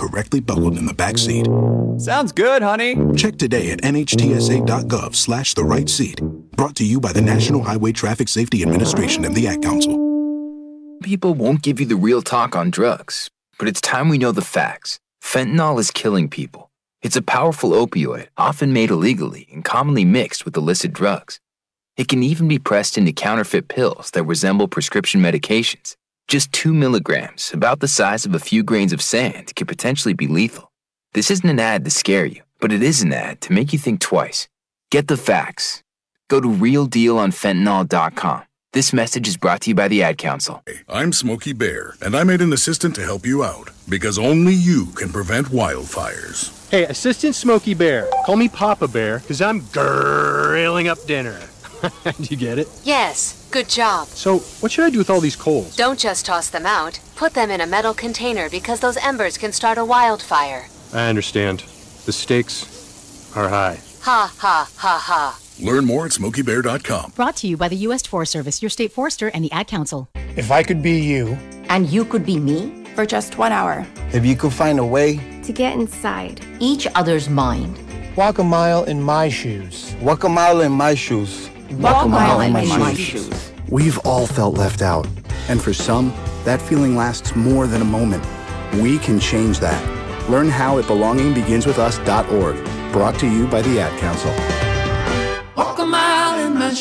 correctly buckled in the back seat. Sounds good, honey. Check today at nhtsa.gov/the right seat. Brought to you by the National Highway Traffic Safety Administration and the Ad Council. People won't give you the real talk on drugs, but it's time we know the facts. Fentanyl is killing people. It's a powerful opioid, often made illegally and commonly mixed with illicit drugs. It can even be pressed into counterfeit pills that resemble prescription medications. Just 2 milligrams, about the size of a few grains of sand, could potentially be lethal. This isn't an ad to scare you, but it is an ad to make you think twice. Get the facts. Go to realdealonfentanyl.com. This message is brought to you by the Ad Council. I'm Smokey Bear, and I made an assistant to help you out, because only you can prevent wildfires. Hey, Assistant Smokey Bear. Call me Papa Bear, because I'm grilling up dinner. Do you get it? Yes, good job. So, what should I do with all these coals? Don't just toss them out. Put them in a metal container because those embers can start a wildfire. I understand. The stakes are high. Ha, ha, ha, ha. Learn more at SmokeyBear.com. Brought to you by the U.S. Forest Service, your state forester, and the Ad Council. If I could be you. And you could be me? For just 1 hour. If you could find a way to get inside each other's mind. Walk a mile in my shoes. Walk a mile in my shoes. Walk a mile in my shoes. We've all felt left out. And for some, that feeling lasts more than a moment. We can change that. Learn how at belongingbeginswithus.org. Brought to you by the Ad Council. Walk a mile in my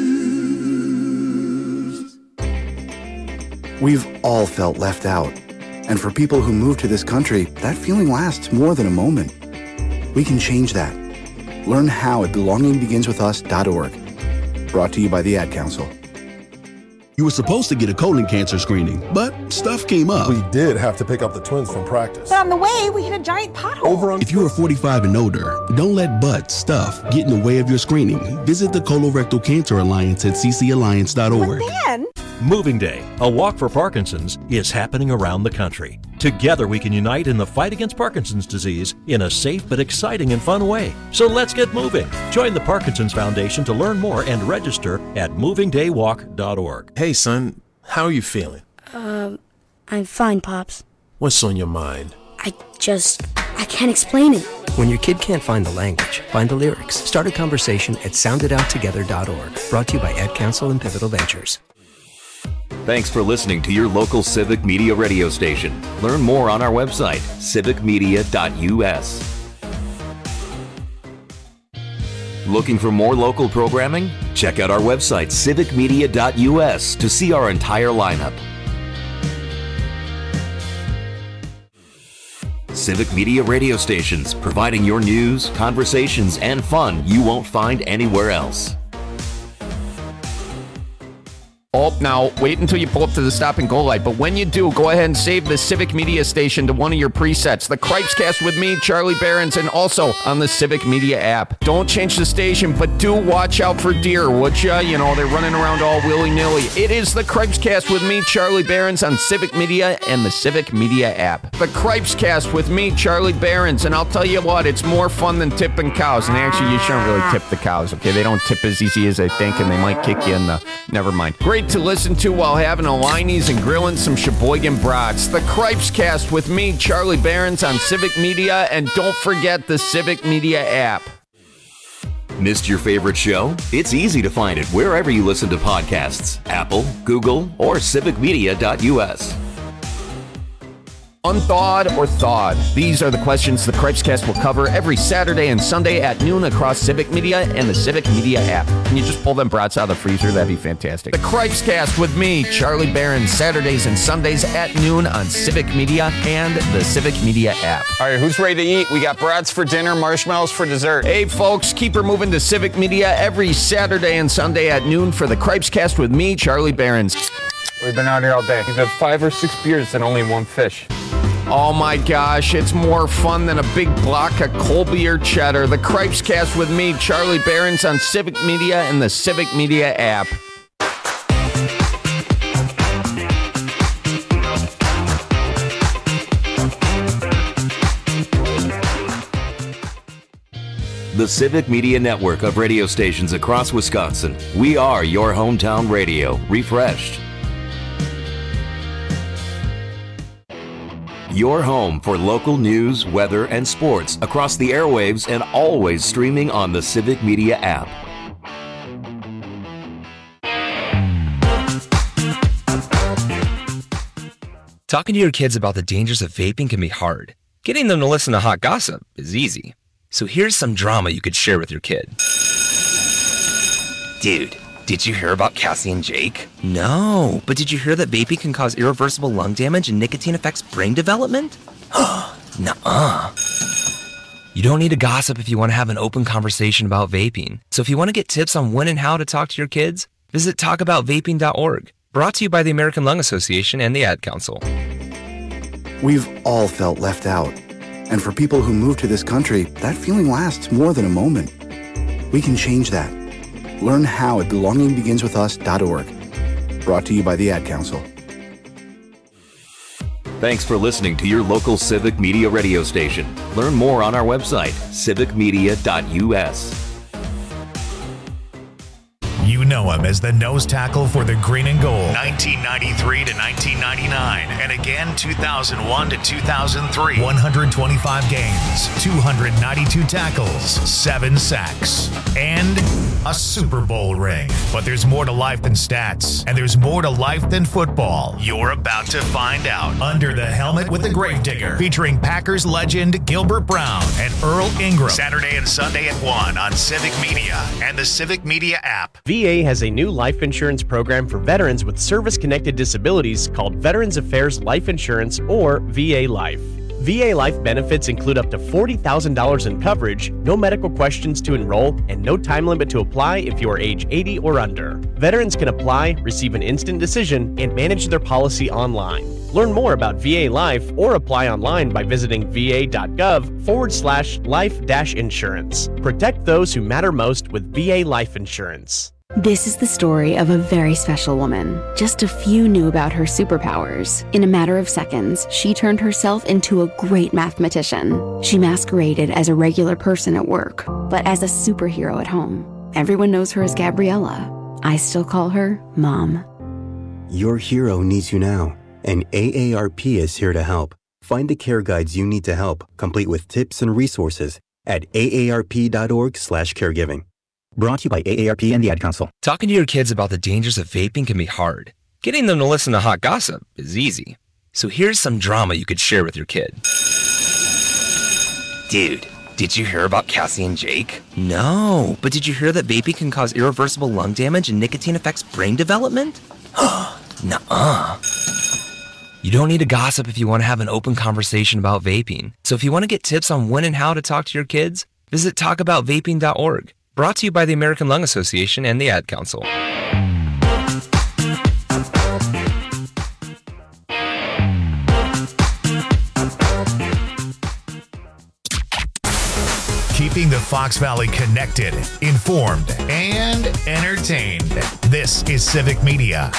shoes. We've all felt left out. And for people who move to this country, that feeling lasts more than a moment. We can change that. Learn how at belongingbeginswithus.org. Brought to you by the Ad Council. You were supposed to get a colon cancer screening, but stuff came up. We did have to pick up the twins from practice. But on the way, we hit a giant pothole. If you are 45 and older, don't let butt stuff get in the way of your screening. Visit the Colorectal Cancer Alliance at ccalliance.org. But then... Moving Day, a walk for Parkinson's, is happening around the country. Together we can unite in the fight against Parkinson's disease in a safe but exciting and fun way. So let's get moving. Join the Parkinson's Foundation to learn more and register at movingdaywalk.org. Hey son, how are you feeling? I'm fine, Pops. What's on your mind? I can't explain it. When your kid can't find the language, find the lyrics. Start a conversation at soundedouttogether.org. Brought to you by Ad Council and Pivotal Ventures. Thanks for listening to your local Civic Media radio station. Learn more on our website, civicmedia.us. Looking for more local programming? Check out our website, civicmedia.us, to see our entire lineup. Civic Media radio stations, providing your news, conversations, and fun you won't find anywhere else. Oh, now, wait until you pull up to the stop and go light. But when you do, go ahead and save the Civic Media station to one of your presets. The Cripescast with me, Charlie Behrens, and also on the Civic Media app. Don't change the station, but do watch out for deer, would ya? You know, they're running around all willy-nilly. It is the Cripescast with me, Charlie Behrens, on Civic Media and the Civic Media app. The Cripescast with me, Charlie Behrens, and I'll tell you what, it's more fun than tipping cows. And actually, you shouldn't really tip the cows, okay? They don't tip as easy as they think, and they might kick you in the... Never mind. Great to listen to while having a Liney's and grilling some Sheboygan brats. The Cripescast with me, Charlie Behrens, on Civic Media, and don't forget the Civic Media app. Missed your favorite show? It's easy to find it wherever you listen to podcasts. Apple, Google, or civicmedia.us. Unthawed or thawed? These are the questions the Cripescast will cover every Saturday and Sunday at noon across Civic Media and the Civic Media app. Can you just pull them brats out of the freezer? That'd be fantastic. The Cripescast with me, Charlie Behrens, Saturdays and Sundays at noon on Civic Media and the Civic Media app. All right, who's ready to eat? We got brats for dinner, marshmallows for dessert. Hey, folks, keep her moving to Civic Media every Saturday and Sunday at noon for the Cripescast with me, Charlie Behrens. We've been out here all day. We've had 5 or 6 beers and only 1 fish. Oh my gosh, it's more fun than a big block of Colby or cheddar. The Cripescast with me, Charlie Behrens, on Civic Media and the Civic Media app. The Civic Media network of radio stations across Wisconsin. We are your hometown radio, refreshed. Your home for local news, weather, and sports across the airwaves and always streaming on the Civic Media app. Talking to your kids about the dangers of vaping can be hard. Getting them to listen to hot gossip is easy. So here's some drama you could share with your kid. Dude, did you hear about Cassie and Jake? No, but did you hear that vaping can cause irreversible lung damage and nicotine affects brain development? Nuh-uh. You don't need to gossip if you want to have an open conversation about vaping. So if you want to get tips on when and how to talk to your kids, visit talkaboutvaping.org. Brought to you by the American Lung Association and the Ad Council. We've all felt left out. And for people who move to this country, that feeling lasts more than a moment. We can change that. Learn how at belongingbeginswithus.org. Brought to you by the Ad Council. Thanks for listening to your local Civic Media radio station. Learn more on our website, civicmedia.us. You know him as the nose tackle for the Green and Gold, 1993 to 1999, and again 2001 to 2003. 125 games, 292 tackles, 7 sacks, and a Super Bowl ring. But there's more to life than stats, and there's more to life than football. You're about to find out. Under the Helmet with the Gravedigger, featuring Packers legend Gilbert Brown and Earl Ingram. Saturday and Sunday at 1 on Civic Media and the Civic Media app. VA has a new life insurance program for veterans with service-connected disabilities called Veterans Affairs Life Insurance, or VA Life. VA Life benefits include up to $40,000 in coverage, no medical questions to enroll, and no time limit to apply if you are age 80 or under. Veterans can apply, receive an instant decision, and manage their policy online. Learn more about VA Life or apply online by visiting va.gov/life-insurance. Protect those who matter most with VA Life Insurance. This is the story of a very special woman. Just a few knew about her superpowers. In a matter of seconds, she turned herself into a great mathematician. She masqueraded as a regular person at work, but as a superhero at home. Everyone knows her as Gabriella. I still call her Mom. Your hero needs you now, and AARP is here to help. Find the care guides you need to help, complete with tips and resources at aarp.org/caregiving. Brought to you by AARP and the Ad Council. Talking to your kids about the dangers of vaping can be hard. Getting them to listen to hot gossip is easy. So here's some drama you could share with your kid. Dude, did you hear about Cassie and Jake? No, but did you hear that vaping can cause irreversible lung damage and nicotine affects brain development? Nuh-uh. You don't need to gossip if you want to have an open conversation about vaping. So if you want to get tips on when and how to talk to your kids, visit talkaboutvaping.org. Brought to you by the American Lung Association and the Ad Council. Keeping the Fox Valley connected, informed, and entertained. This is Civic Media.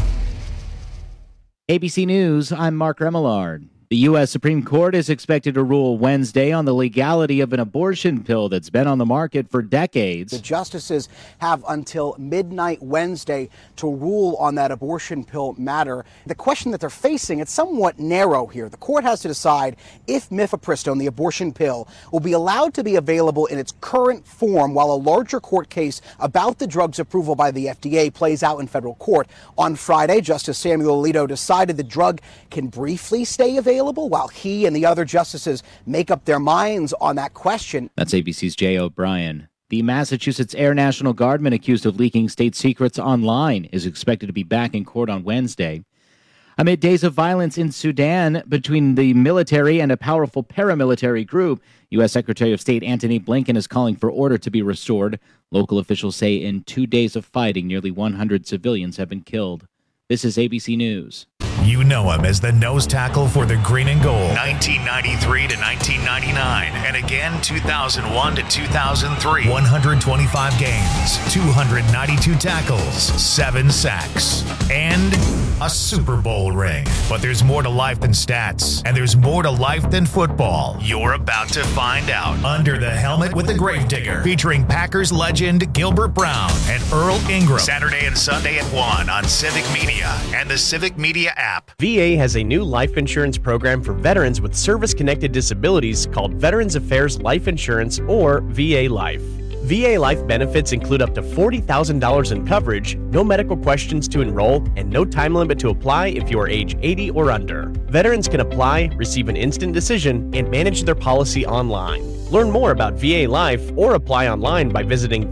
ABC News, I'm Mark Remillard. The U.S. Supreme Court is expected to rule Wednesday on the legality of an abortion pill that's been on the market for decades. The justices have until midnight Wednesday to rule on that abortion pill matter. The question that they're facing, it's somewhat narrow here. The court has to decide if mifepristone, the abortion pill, will be allowed to be available in its current form while a larger court case about the drug's approval by the FDA plays out in federal court. On Friday, Justice Samuel Alito decided the drug can briefly stay available while he and the other justices make up their minds on that question. That's ABC's Jay O'Brien. The Massachusetts Air National Guardman accused of leaking state secrets online is expected to be back in court on Wednesday. Amid days of violence in Sudan between the military and a powerful paramilitary group, U.S. Secretary of State Antony Blinken is calling for order to be restored. Local officials say in 2 days of fighting, nearly 100 civilians have been killed. This is ABC News. You know him as the nose tackle for the Green and Gold, 1993 to 1999, and again 2001 to 2003. 125 games, 292 tackles, 7 sacks, and a Super Bowl ring. But there's more to life than stats, and there's more to life than football. You're about to find out. Under the Helmet with the Gravedigger, featuring Packers legend Gilbert Brown and Earl Ingram. Saturday and Sunday at 1 on Civic Media and the Civic Media app. VA has a new life insurance program for veterans with service-connected disabilities called Veterans Affairs Life Insurance, or VA Life. VA Life benefits include up to $40,000 in coverage, no medical questions to enroll, and no time limit to apply if you are age 80 or under. Veterans can apply, receive an instant decision, and manage their policy online. Learn more about VA Life or apply online by visiting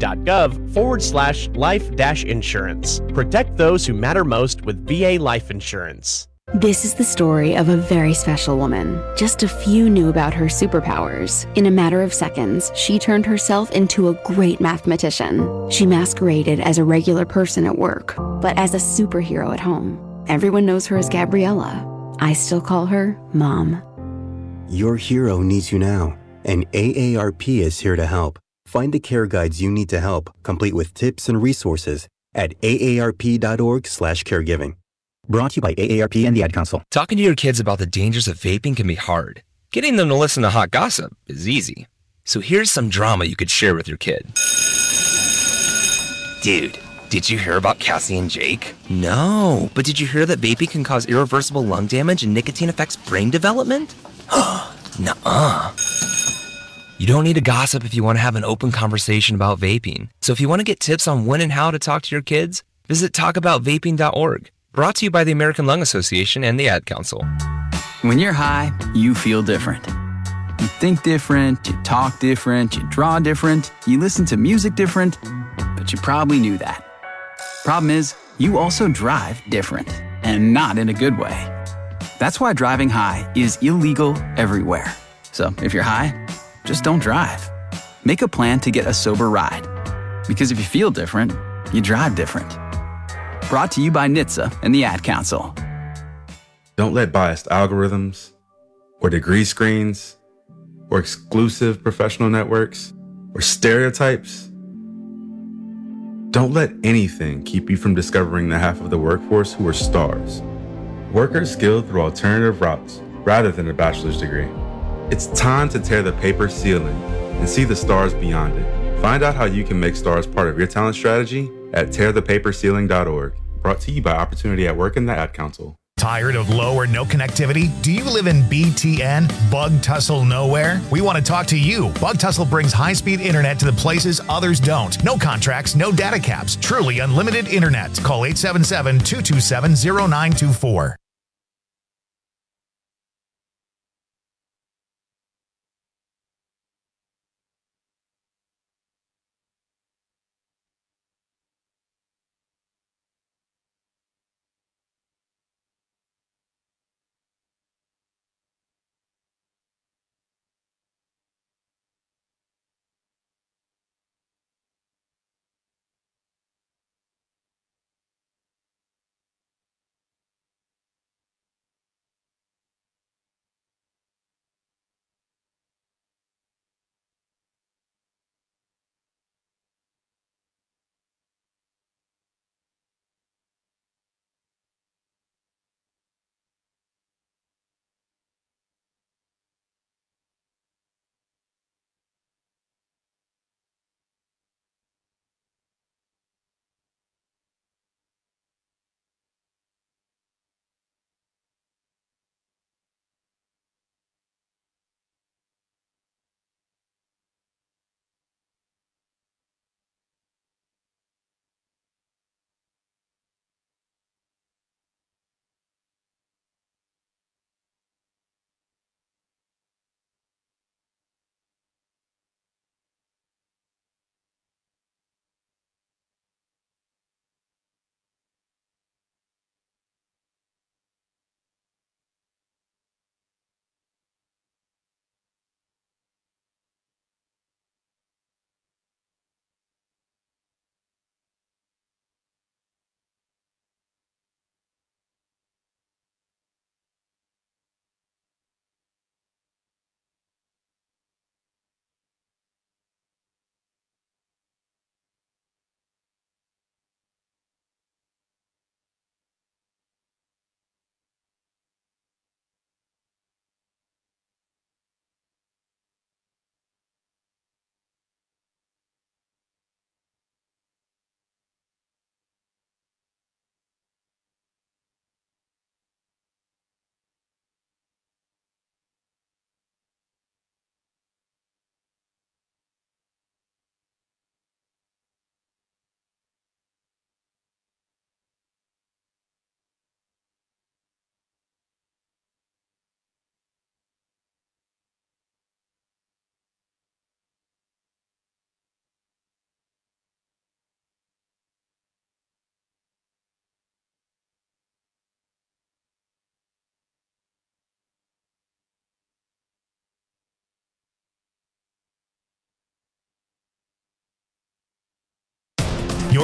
va.gov/life-insurance. Protect those who matter most with VA Life Insurance. This is the story of a very special woman. Just a few knew about her superpowers. In a matter of seconds, she turned herself into a great mathematician. She masqueraded as a regular person at work, but as a superhero at home. Everyone knows her as Gabriella. I still call her Mom. Your hero needs you now, and AARP is here to help. Find the care guides you need to help, complete with tips and resources at aarp.org/caregiving. Brought to you by AARP and the Ad Council. Talking to your kids about the dangers of vaping can be hard. Getting them to listen to hot gossip is easy. So here's some drama you could share with your kid. Dude, did you hear about Cassie and Jake? No, but did you hear that vaping can cause irreversible lung damage and nicotine affects brain development? Nuh-uh. You don't need to gossip if you want to have an open conversation about vaping. So if you want to get tips on when and how to talk to your kids, visit talkaboutvaping.org. Brought to you by the American Lung Association and the Ad Council. When you're high, you feel different. You think different, you talk different, you draw different, you listen to music different, but you probably knew that. Problem is, you also drive different, and not in a good way. That's why driving high is illegal everywhere. So if you're high, just don't drive. Make a plan to get a sober ride. Because if you feel different, you drive different. Brought to you by NHTSA and the Ad Council. Don't let biased algorithms, or degree screens, or exclusive professional networks, or stereotypes. Don't let anything keep you from discovering the half of the workforce who are stars. Workers skilled through alternative routes rather than a bachelor's degree. It's time to tear the paper ceiling and see the stars beyond it. Find out how you can make stars part of your talent strategy at tearthepaperceiling.org. Brought to you by Opportunity at Work and the Ad Council. Tired of low or no connectivity? Do you live in BTN, Bug Tussle Nowhere? We want to talk to you. Bug Tussle brings high-speed internet to the places others don't. No contracts, no data caps. Truly unlimited internet. Call 877-227-0924.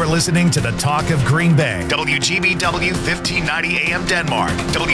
You're listening to the Talk of Green Bay. WGBW 1590 AM Denmark.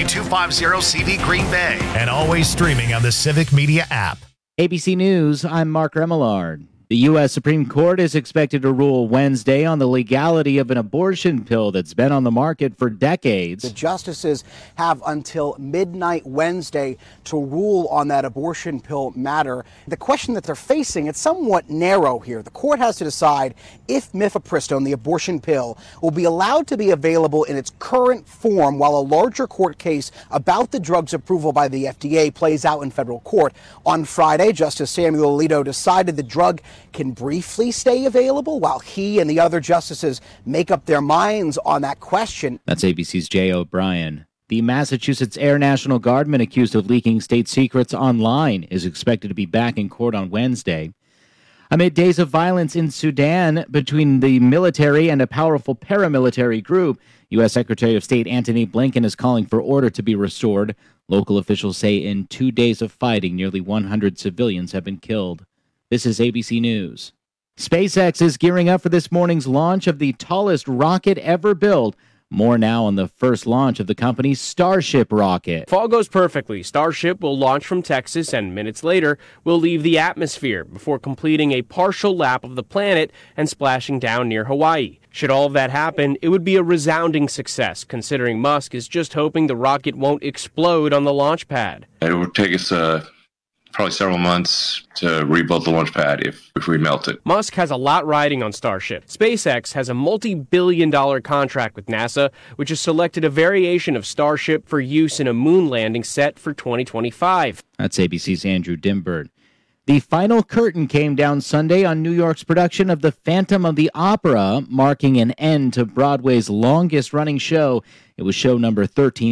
W250CV Green Bay. And always streaming on the Civic Media app. ABC News, I'm Mark Remillard. The U.S. Supreme Court is expected to rule Wednesday on the legality of an abortion pill that's been on the market for decades. The justices have until midnight Wednesday to rule on that abortion pill matter. The question that they're facing, it's somewhat narrow here. The court has to decide if mifepristone, the abortion pill, will be allowed to be available in its current form while a larger court case about the drug's approval by the FDA plays out in federal court. On Friday, Justice Samuel Alito decided the drug can briefly stay available while he and the other justices make up their minds on that question. That's ABC's Jay O'Brien. The Massachusetts Air National Guardman accused of leaking state secrets online is expected to be back in court on Wednesday. Amid days of violence in Sudan between the military and a powerful paramilitary group, U.S. Secretary of State Antony Blinken is calling for order to be restored. Local officials say in 2 days of fighting, nearly 100 civilians have been killed. This is ABC News. SpaceX is gearing up for this morning's launch of the tallest rocket ever built. More now on the first launch of the company's Starship rocket. If all goes perfectly, Starship will launch from Texas and minutes later will leave the atmosphere before completing a partial lap of the planet and splashing down near Hawaii. Should all of that happen, it would be a resounding success, considering Musk is just hoping the rocket won't explode on the launch pad. It would take us probably several months to rebuild the launch pad if we melt it. Musk has a lot riding on Starship. SpaceX has a multi-billion-dollar contract with NASA, which has selected a variation of Starship for use in a moon landing set for 2025. That's ABC's Andrew Dimbert. The final curtain came down Sunday on New York's production of The Phantom of the Opera, marking an end to Broadway's longest-running show. It was show number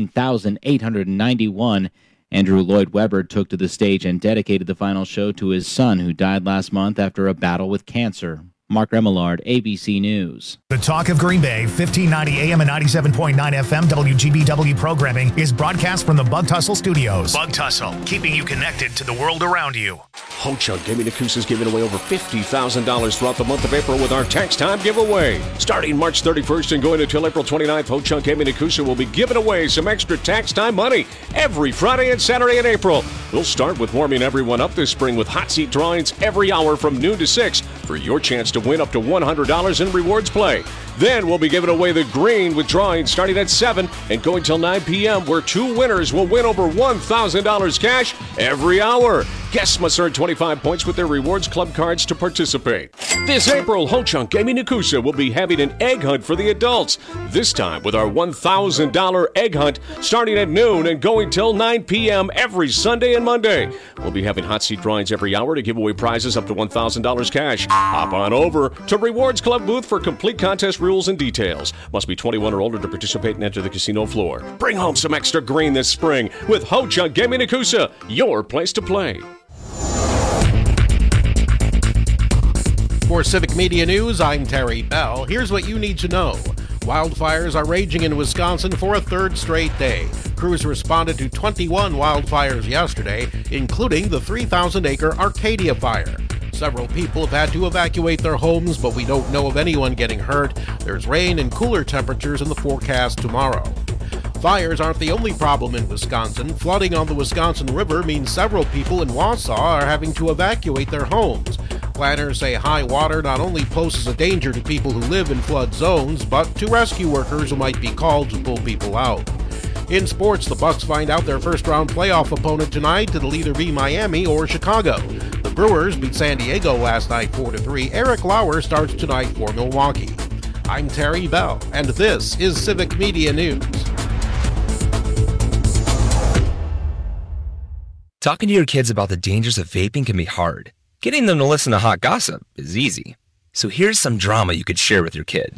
13,891. Andrew Lloyd Webber took to the stage and dedicated the final show to his son, who died last month after a battle with cancer. Mark Remillard, ABC News. The Talk of Green Bay, 1590 AM and 97.9 FM WGBW programming is broadcast from the Bug Tussle Studios. Bug Tussle, keeping you connected to the world around you. Ho-Chunk Gaming Nakusa is giving away over $50,000 throughout the month of April with our Tax Time giveaway. Starting March 31st and going until April 29th, Ho-Chunk Gaming Nakusa will be giving away some extra tax time money every Friday and Saturday in April. We'll start with warming everyone up this spring with hot seat drawings every hour from noon to 6 for your chance to win up to $100 in rewards play. Then we'll be giving away the green with drawings starting at 7 and going till 9 p.m. where 2 winners will win over $1,000 cash every hour. Guests must earn 25 points with their Rewards Club cards to participate. This April, Ho-Chunk Gaming Nakusa will be having an egg hunt for the adults. This time with our $1,000 egg hunt starting at noon and going till 9 p.m. every Sunday and Monday. We'll be having hot seat drawings every hour to give away prizes up to $1,000 cash. Hop on over to Rewards Club booth for complete contest rules and details. Must be 21 or older to participate and enter the casino floor. Bring home some extra green this spring with Ho-Chunk Gaming Nakusa, your place to play. For Civic Media News, I'm Terry Bell. Here's what you need to know. Wildfires are raging in Wisconsin for a third straight day. Crews responded to 21 wildfires yesterday, including the 3,000-acre Arcadia fire. Several people have had to evacuate their homes, but we don't know of anyone getting hurt. There's rain and cooler temperatures in the forecast tomorrow. Fires aren't the only problem in Wisconsin. Flooding on the Wisconsin River means several people in Wausau are having to evacuate their homes. Planners say high water not only poses a danger to people who live in flood zones, but to rescue workers who might be called to pull people out. In sports, the Bucks find out their first-round playoff opponent tonight. It'll either be Miami or Chicago. The Brewers beat San Diego last night 4-3. Eric Lauer starts tonight for Milwaukee. I'm Terry Bell, and this is Civic Media News. Talking to your kids about the dangers of vaping can be hard. Getting them to listen to hot gossip is easy. So here's some drama you could share with your kid.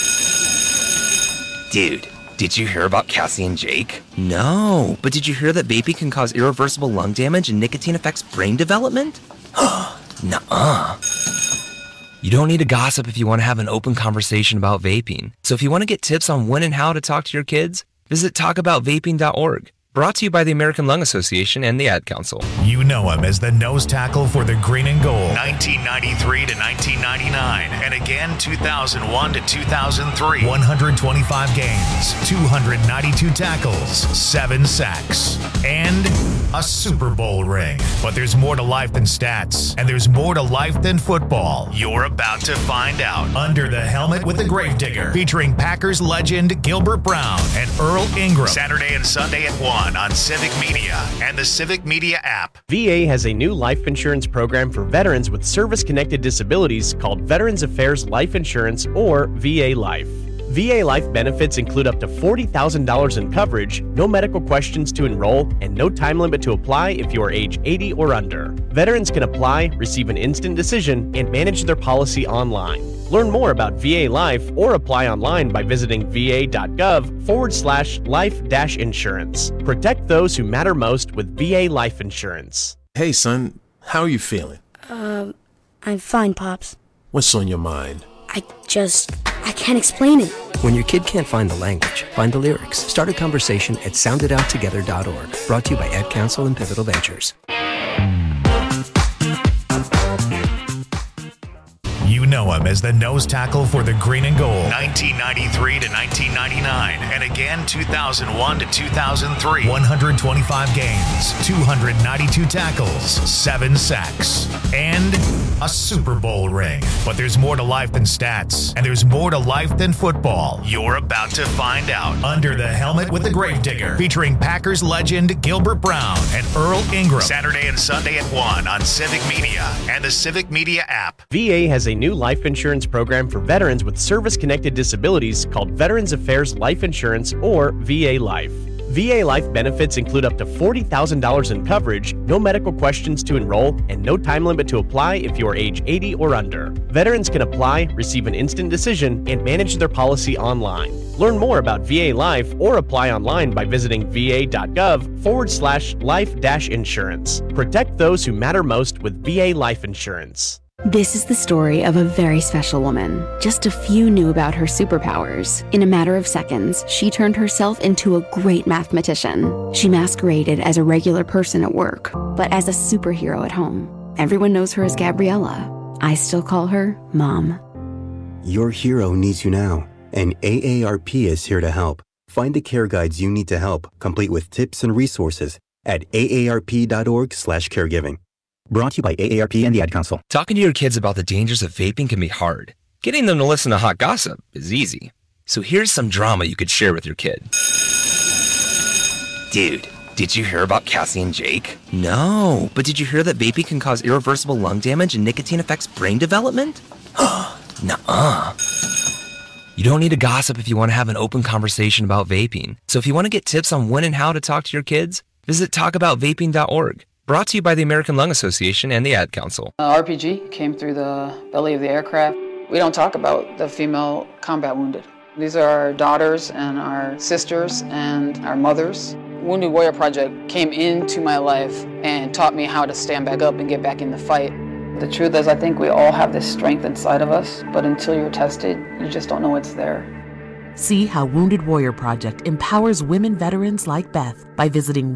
Dude, did you hear about Cassie and Jake? No, but did you hear that vaping can cause irreversible lung damage and nicotine affects brain development? Nuh-uh. You don't need to gossip if you want to have an open conversation about vaping. So if you want to get tips on when and how to talk to your kids, visit talkaboutvaping.org. Brought to you by the American Lung Association and the Ad Council. You know him as the nose tackle for the Green and Gold, 1993 to 1999, and again 2001 to 2003. 125 games, 292 tackles, 7 sacks, and a Super Bowl ring. But there's more to life than stats, and there's more to life than football. You're about to find out. Under the Helmet with the Gravedigger, featuring Packers legend Gilbert Brown and Earl Ingram. Saturday and Sunday at 1 on Civic Media and the Civic Media app. VA has a new life insurance program for veterans with service-connected disabilities called Veterans Affairs Life Insurance, or VA Life. VA Life benefits include up to $40,000 in coverage, no medical questions to enroll, and no time limit to apply if you are age 80 or under. Veterans can apply, receive an instant decision, and manage their policy online. Learn more about VA Life or apply online by visiting va.gov/life-insurance. Protect those who matter most with VA Life Insurance. Hey, son, how are you feeling? I'm fine, Pops. What's on your mind? I can't explain it. When your kid can't find the language, find the lyrics. Start a conversation at soundedouttogether.org. Brought to you by Ad Council and Pivotal Ventures. You know him as the nose tackle for the Green and Gold, 1993 to 1999, and again 2001 to 2003. 125 games, 292 tackles, 7 sacks, and a Super Bowl ring. But there's more to life than stats, and there's more to life than football. You're about to find out. Under the Helmet with the Gravedigger, featuring Packers legend Gilbert Brown and Earl Ingram. Saturday and Sunday at 1 on Civic Media and the Civic Media app. VA has a new life insurance program for veterans with service-connected disabilities called Veterans Affairs Life Insurance, or VA Life. VA Life benefits include up to $40,000 in coverage, no medical questions to enroll, and no time limit to apply if you are age 80 or under. Veterans can apply, receive an instant decision, and manage their policy online. Learn more about VA Life or apply online by visiting va.gov/life-insurance. Protect those who matter most with VA Life Insurance. This is the story of a very special woman. Just a few knew about her superpowers. In a matter of seconds, she turned herself into a great mathematician. She masqueraded as a regular person at work, but as a superhero at home. Everyone knows her as Gabriella. I still call her Mom. Your hero needs you now, and AARP is here to help. Find the care guides you need to help, complete with tips and resources at aarp.org/caregiving. Brought to you by AARP and the Ad Council. Talking to your kids about the dangers of vaping can be hard. Getting them to listen to hot gossip is easy. So here's some drama you could share with your kid. Dude, did you hear about Cassie and Jake? No, but did you hear that vaping can cause irreversible lung damage and nicotine affects brain development? Nuh-uh. You don't need to gossip if you want to have an open conversation about vaping. So if you want to get tips on when and how to talk to your kids, visit talkaboutvaping.org. Brought to you by the American Lung Association and the Ad Council. RPG came through the belly of the aircraft. We don't talk about the female combat wounded. These are our daughters and our sisters and our mothers. Wounded Warrior Project came into my life and taught me how to stand back up and get back in the fight. The truth is, I think we all have this strength inside of us, but until you're tested, you just don't know it's there. See how Wounded Warrior Project empowers women veterans like Beth by visiting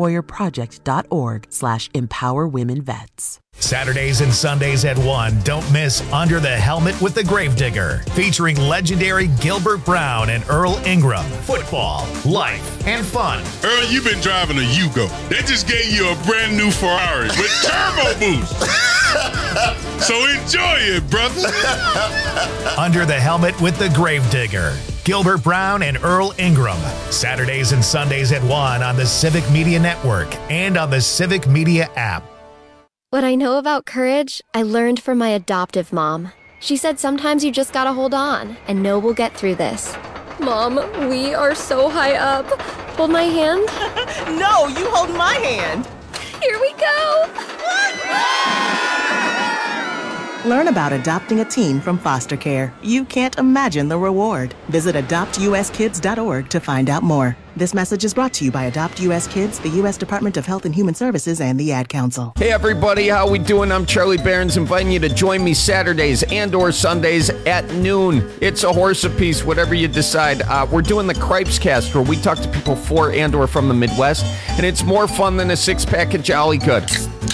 woundedwarriorproject.org/empowerwomenvets. Saturdays and Sundays at 1, don't miss Under the Helmet with the Gravedigger, featuring legendary Gilbert Brown and Earl Ingram. Football, life, and fun. Earl, you've been driving a Yugo. They just gave you a brand new Ferrari with turbo boost. So enjoy it, brother. Under the Helmet with the Gravedigger, Gilbert Brown and Earl Ingram. Saturdays and Sundays at 1 on the Civic Media Network and on the Civic Media app. What I know about courage, I learned from my adoptive mom. She said sometimes you just gotta hold on and know we'll get through this. Mom, we are so high up. Hold my hand. No, you hold my hand. Here we go. Learn about adopting a teen from foster care. You can't imagine the reward. Visit adoptuskids.org to find out more. This message is brought to you by Adopt US Kids, the U.S. Department of Health and Human Services, and the Ad Council. Hey everybody, how we doing? I'm Charlie Behrens, inviting you to join me Saturdays and or Sundays at noon. It's a horse apiece, whatever you decide. We're doing the Cripes Cast, where we talk to people for and or from the Midwest, and it's more fun than a six-pack of Jolly Good.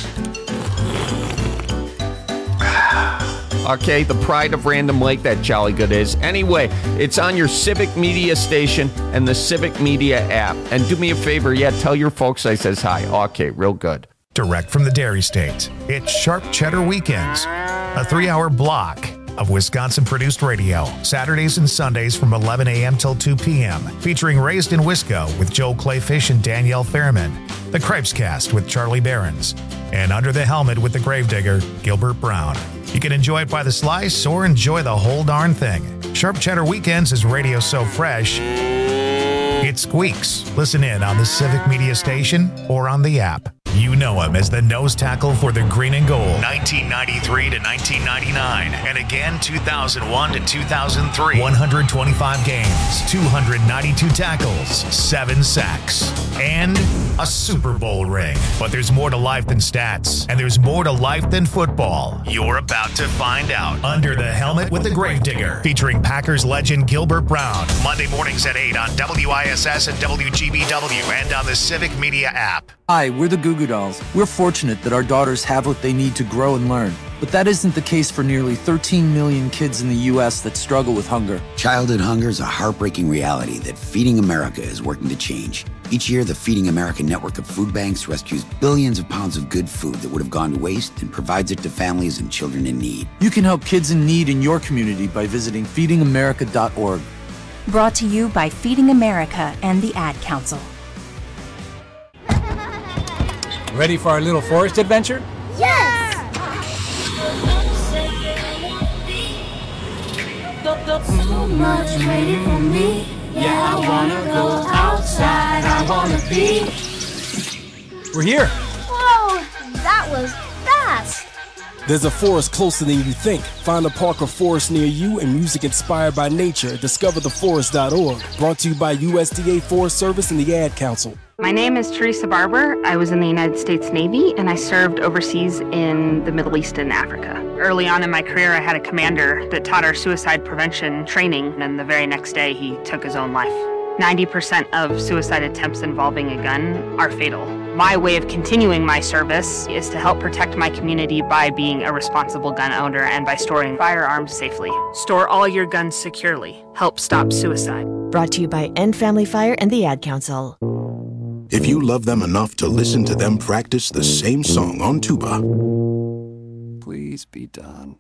Okay, the pride of Random Lake, that Jolly Good is. Anyway, it's on your Civic Media station and the Civic Media app. And do me a favor, tell your folks I says hi. Okay, real good. Direct from the Dairy State, it's Sharp Cheddar Weekends, a 3-hour block of Wisconsin-produced radio, Saturdays and Sundays from 11 a.m. till 2 p.m., featuring Raised in Wisco with Joel Clayfish and Danielle Fairman, the Cripes Cast with Charlie Behrens, and Under the Helmet with the Gravedigger, Gilbert Brown. You can enjoy it by the slice or enjoy the whole darn thing. Sharp Cheddar Weekends is radio so fresh, it squeaks. Listen in on the Civic Media station or on the app. You know him as the nose tackle for the Green and Gold, 1993 to 1999, and again 2001 to 2003. 125 games, 292 tackles, 7 sacks, and a Super Bowl ring. But there's more to life than stats, and there's more to life than football. You're about to find out. Under the Helmet with the Gravedigger, featuring Packers legend Gilbert Brown. Monday mornings at 8 on WISS and WGBW, and on the Civic Media app. Hi, we're the Goo Goo Dolls. We're fortunate that our daughters have what they need to grow and learn. But that isn't the case for nearly 13 million kids in the U.S. that struggle with hunger. Childhood hunger is a heartbreaking reality that Feeding America is working to change. Each year, the Feeding America network of food banks rescues billions of pounds of good food that would have gone to waste and provides it to families and children in need. You can help kids in need in your community by visiting feedingamerica.org. Brought to you by Feeding America and the Ad Council. Ready for our little forest adventure? Yes! So much waiting for me. Yeah, I wanna go outside. I wanna be. We're here. Whoa, that was fast. There's a forest closer than you think. Find a park or forest near you and music inspired by nature. DiscoverTheForest.org. Brought to you by USDA Forest Service and the Ad Council. My name is Teresa Barber. I was in the United States Navy, and I served overseas in the Middle East and Africa. Early on in my career, I had a commander that taught our suicide prevention training, and the very next day, he took his own life. 90% of suicide attempts involving a gun are fatal. My way of continuing my service is to help protect my community by being a responsible gun owner and by storing firearms safely. Store all your guns securely. Help stop suicide. Brought to you by End Family Fire and the Ad Council. If you love them enough to listen to them practice the same song on tuba, please be done.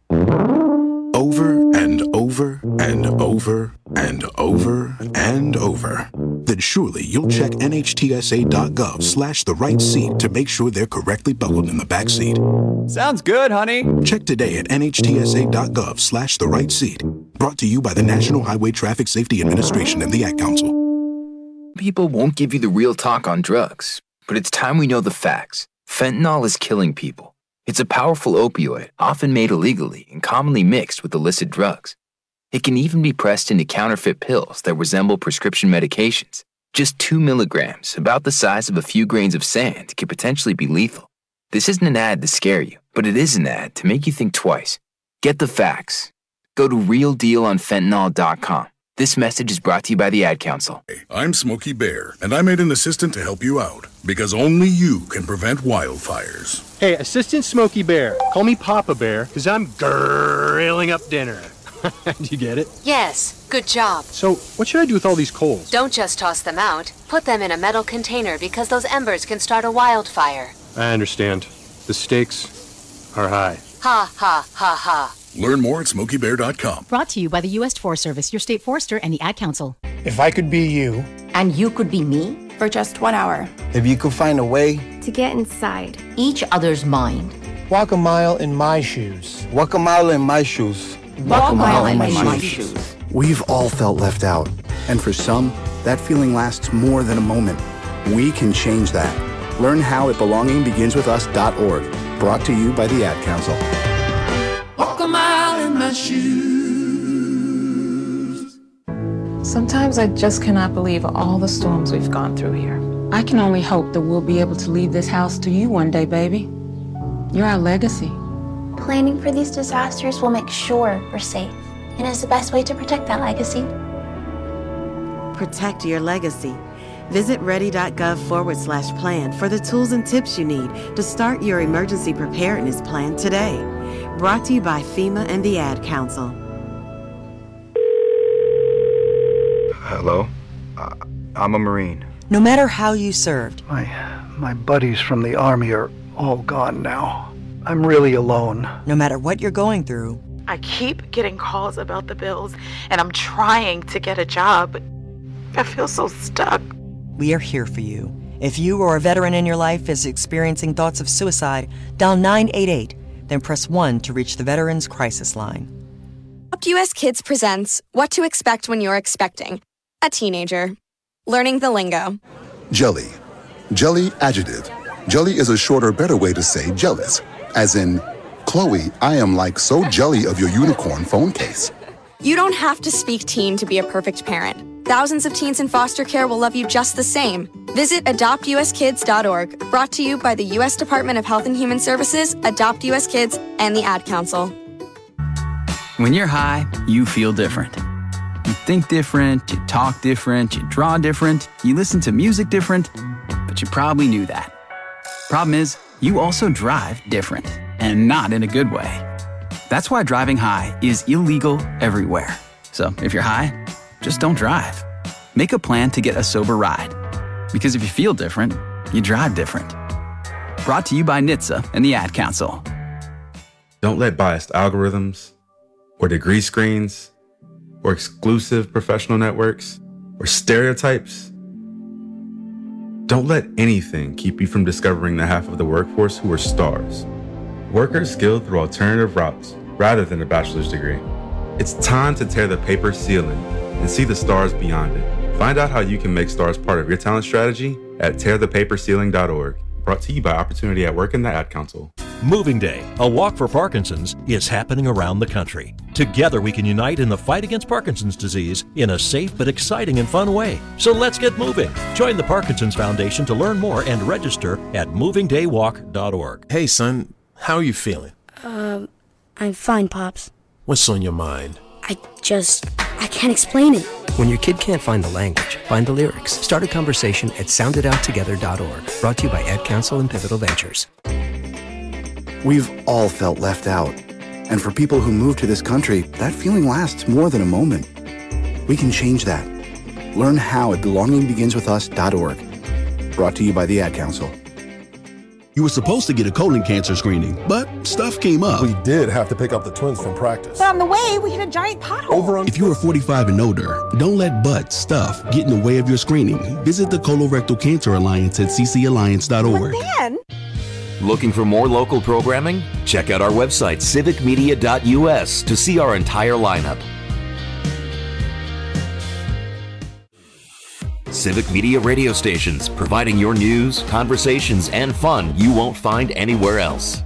Over and over and over and over and over, then surely you'll check nhtsa.gov/the right seat to make sure they're correctly buckled in the back seat. Sounds good, honey. Check today at nhtsa.gov/the right seat. Brought to you by the National Highway Traffic Safety Administration and the Ad Council. People won't give you the real talk on drugs, but it's time we know the facts. Fentanyl is killing people. It's a powerful opioid, often made illegally and commonly mixed with illicit drugs. It can even be pressed into counterfeit pills that resemble prescription medications. Just 2 milligrams, about the size of a few grains of sand, can potentially be lethal. This isn't an ad to scare you, but it is an ad to make you think twice. Get the facts. Go to realdealonfentanyl.com. This message is brought to you by the Ad Council. I'm Smokey Bear, and I made an assistant to help you out, because only you can prevent wildfires. Hey, Assistant Smokey Bear, call me Papa Bear, because I'm grilling up dinner. Do you get it? Yes, good job. So, what should I do with all these coals? Don't just toss them out. Put them in a metal container because those embers can start a wildfire. I understand. The stakes are high. Ha, ha, ha, ha. Learn more at SmokeyBear.com. Brought to you by the U.S. Forest Service, your state forester, and the Ad Council. If I could be you. And you could be me? For just 1 hour. If you could find a way. To get inside each other's mind. Walk a mile in my shoes. Walk a mile in my shoes. Walk a mile in my shoes. We've all felt left out. And for some, that feeling lasts more than a moment. We can change that. Learn how at belongingbeginswithus.org. Brought to you by the Ad Council. Walk a my shoes. Sometimes I just cannot believe all the storms we've gone through here. I can only hope that we'll be able to leave this house to you one day, baby. You're our legacy. Planning for these disasters will make sure we're safe, and is the best way to protect that legacy. Protect your legacy. Visit ready.gov/plan for the tools and tips you need to start your emergency preparedness plan today. Brought to you by FEMA and the Ad Council. Hello? I'm a Marine. No matter how you served. My buddies from the Army are all gone now. I'm really alone. No matter what you're going through. I keep getting calls about the bills, and I'm trying to get a job. I feel so stuck. We are here for you. If you or a veteran in your life is experiencing thoughts of suicide, dial 988, then press 1 to reach the Veterans Crisis Line. Adopt US Kids presents What to Expect When You're Expecting a Teenager. Learning the lingo. Jelly. Jelly adjective. Jelly is a shorter, better way to say jealous. As in, Chloe, I am like so jelly of your unicorn phone case. You don't have to speak teen to be a perfect parent. Thousands of teens in foster care will love you just the same. Visit adoptuskids.org, brought to you by the U.S. Department of Health and Human Services, Adopt U.S. Kids, and the Ad Council. When you're high, you feel different. You think different, you talk different, you draw different, you listen to music different, but you probably knew that. Problem is, you also drive different, and not in a good way. That's why driving high is illegal everywhere. So if you're high, just don't drive. Make a plan to get a sober ride. Because if you feel different, you drive different. Brought to you by NHTSA and the Ad Council. Don't let biased algorithms, or degree screens, or exclusive professional networks, or stereotypes. Don't let anything keep you from discovering the half of the workforce who are stars. Workers skilled through alternative routes rather than a bachelor's degree. It's time to tear the paper ceiling and see the stars beyond it. Find out how you can make stars part of your talent strategy at tearthepaperceiling.org. Brought to you by Opportunity at Work and the Ad Council. Moving Day, a walk for Parkinson's, is happening around the country. Together we can unite in the fight against Parkinson's disease in a safe but exciting and fun way. So let's get moving. Join the Parkinson's Foundation to learn more and register at movingdaywalk.org. Hey son, how are you feeling? I'm fine, Pops. What's on your mind? I can't explain it. When your kid can't find the language, find the lyrics. Start a conversation at sounditouttogether.org. Brought to you by Ad Council and Pivotal Ventures. We've all felt left out. And for people who move to this country, that feeling lasts more than a moment. We can change that. Learn how at belongingbeginswithus.org. Brought to you by the Ad Council. You were supposed to get a colon cancer screening, but stuff came up. We did have to pick up the twins from practice. But on the way, we hit a giant pothole. If you are 45 and older, don't let butt stuff get in the way of your screening. Visit the Colorectal Cancer Alliance at ccalliance.org. Looking for more local programming? Check out our website, civicmedia.us, to see our entire lineup. Civic Media radio stations, providing your news, conversations, and fun you won't find anywhere else.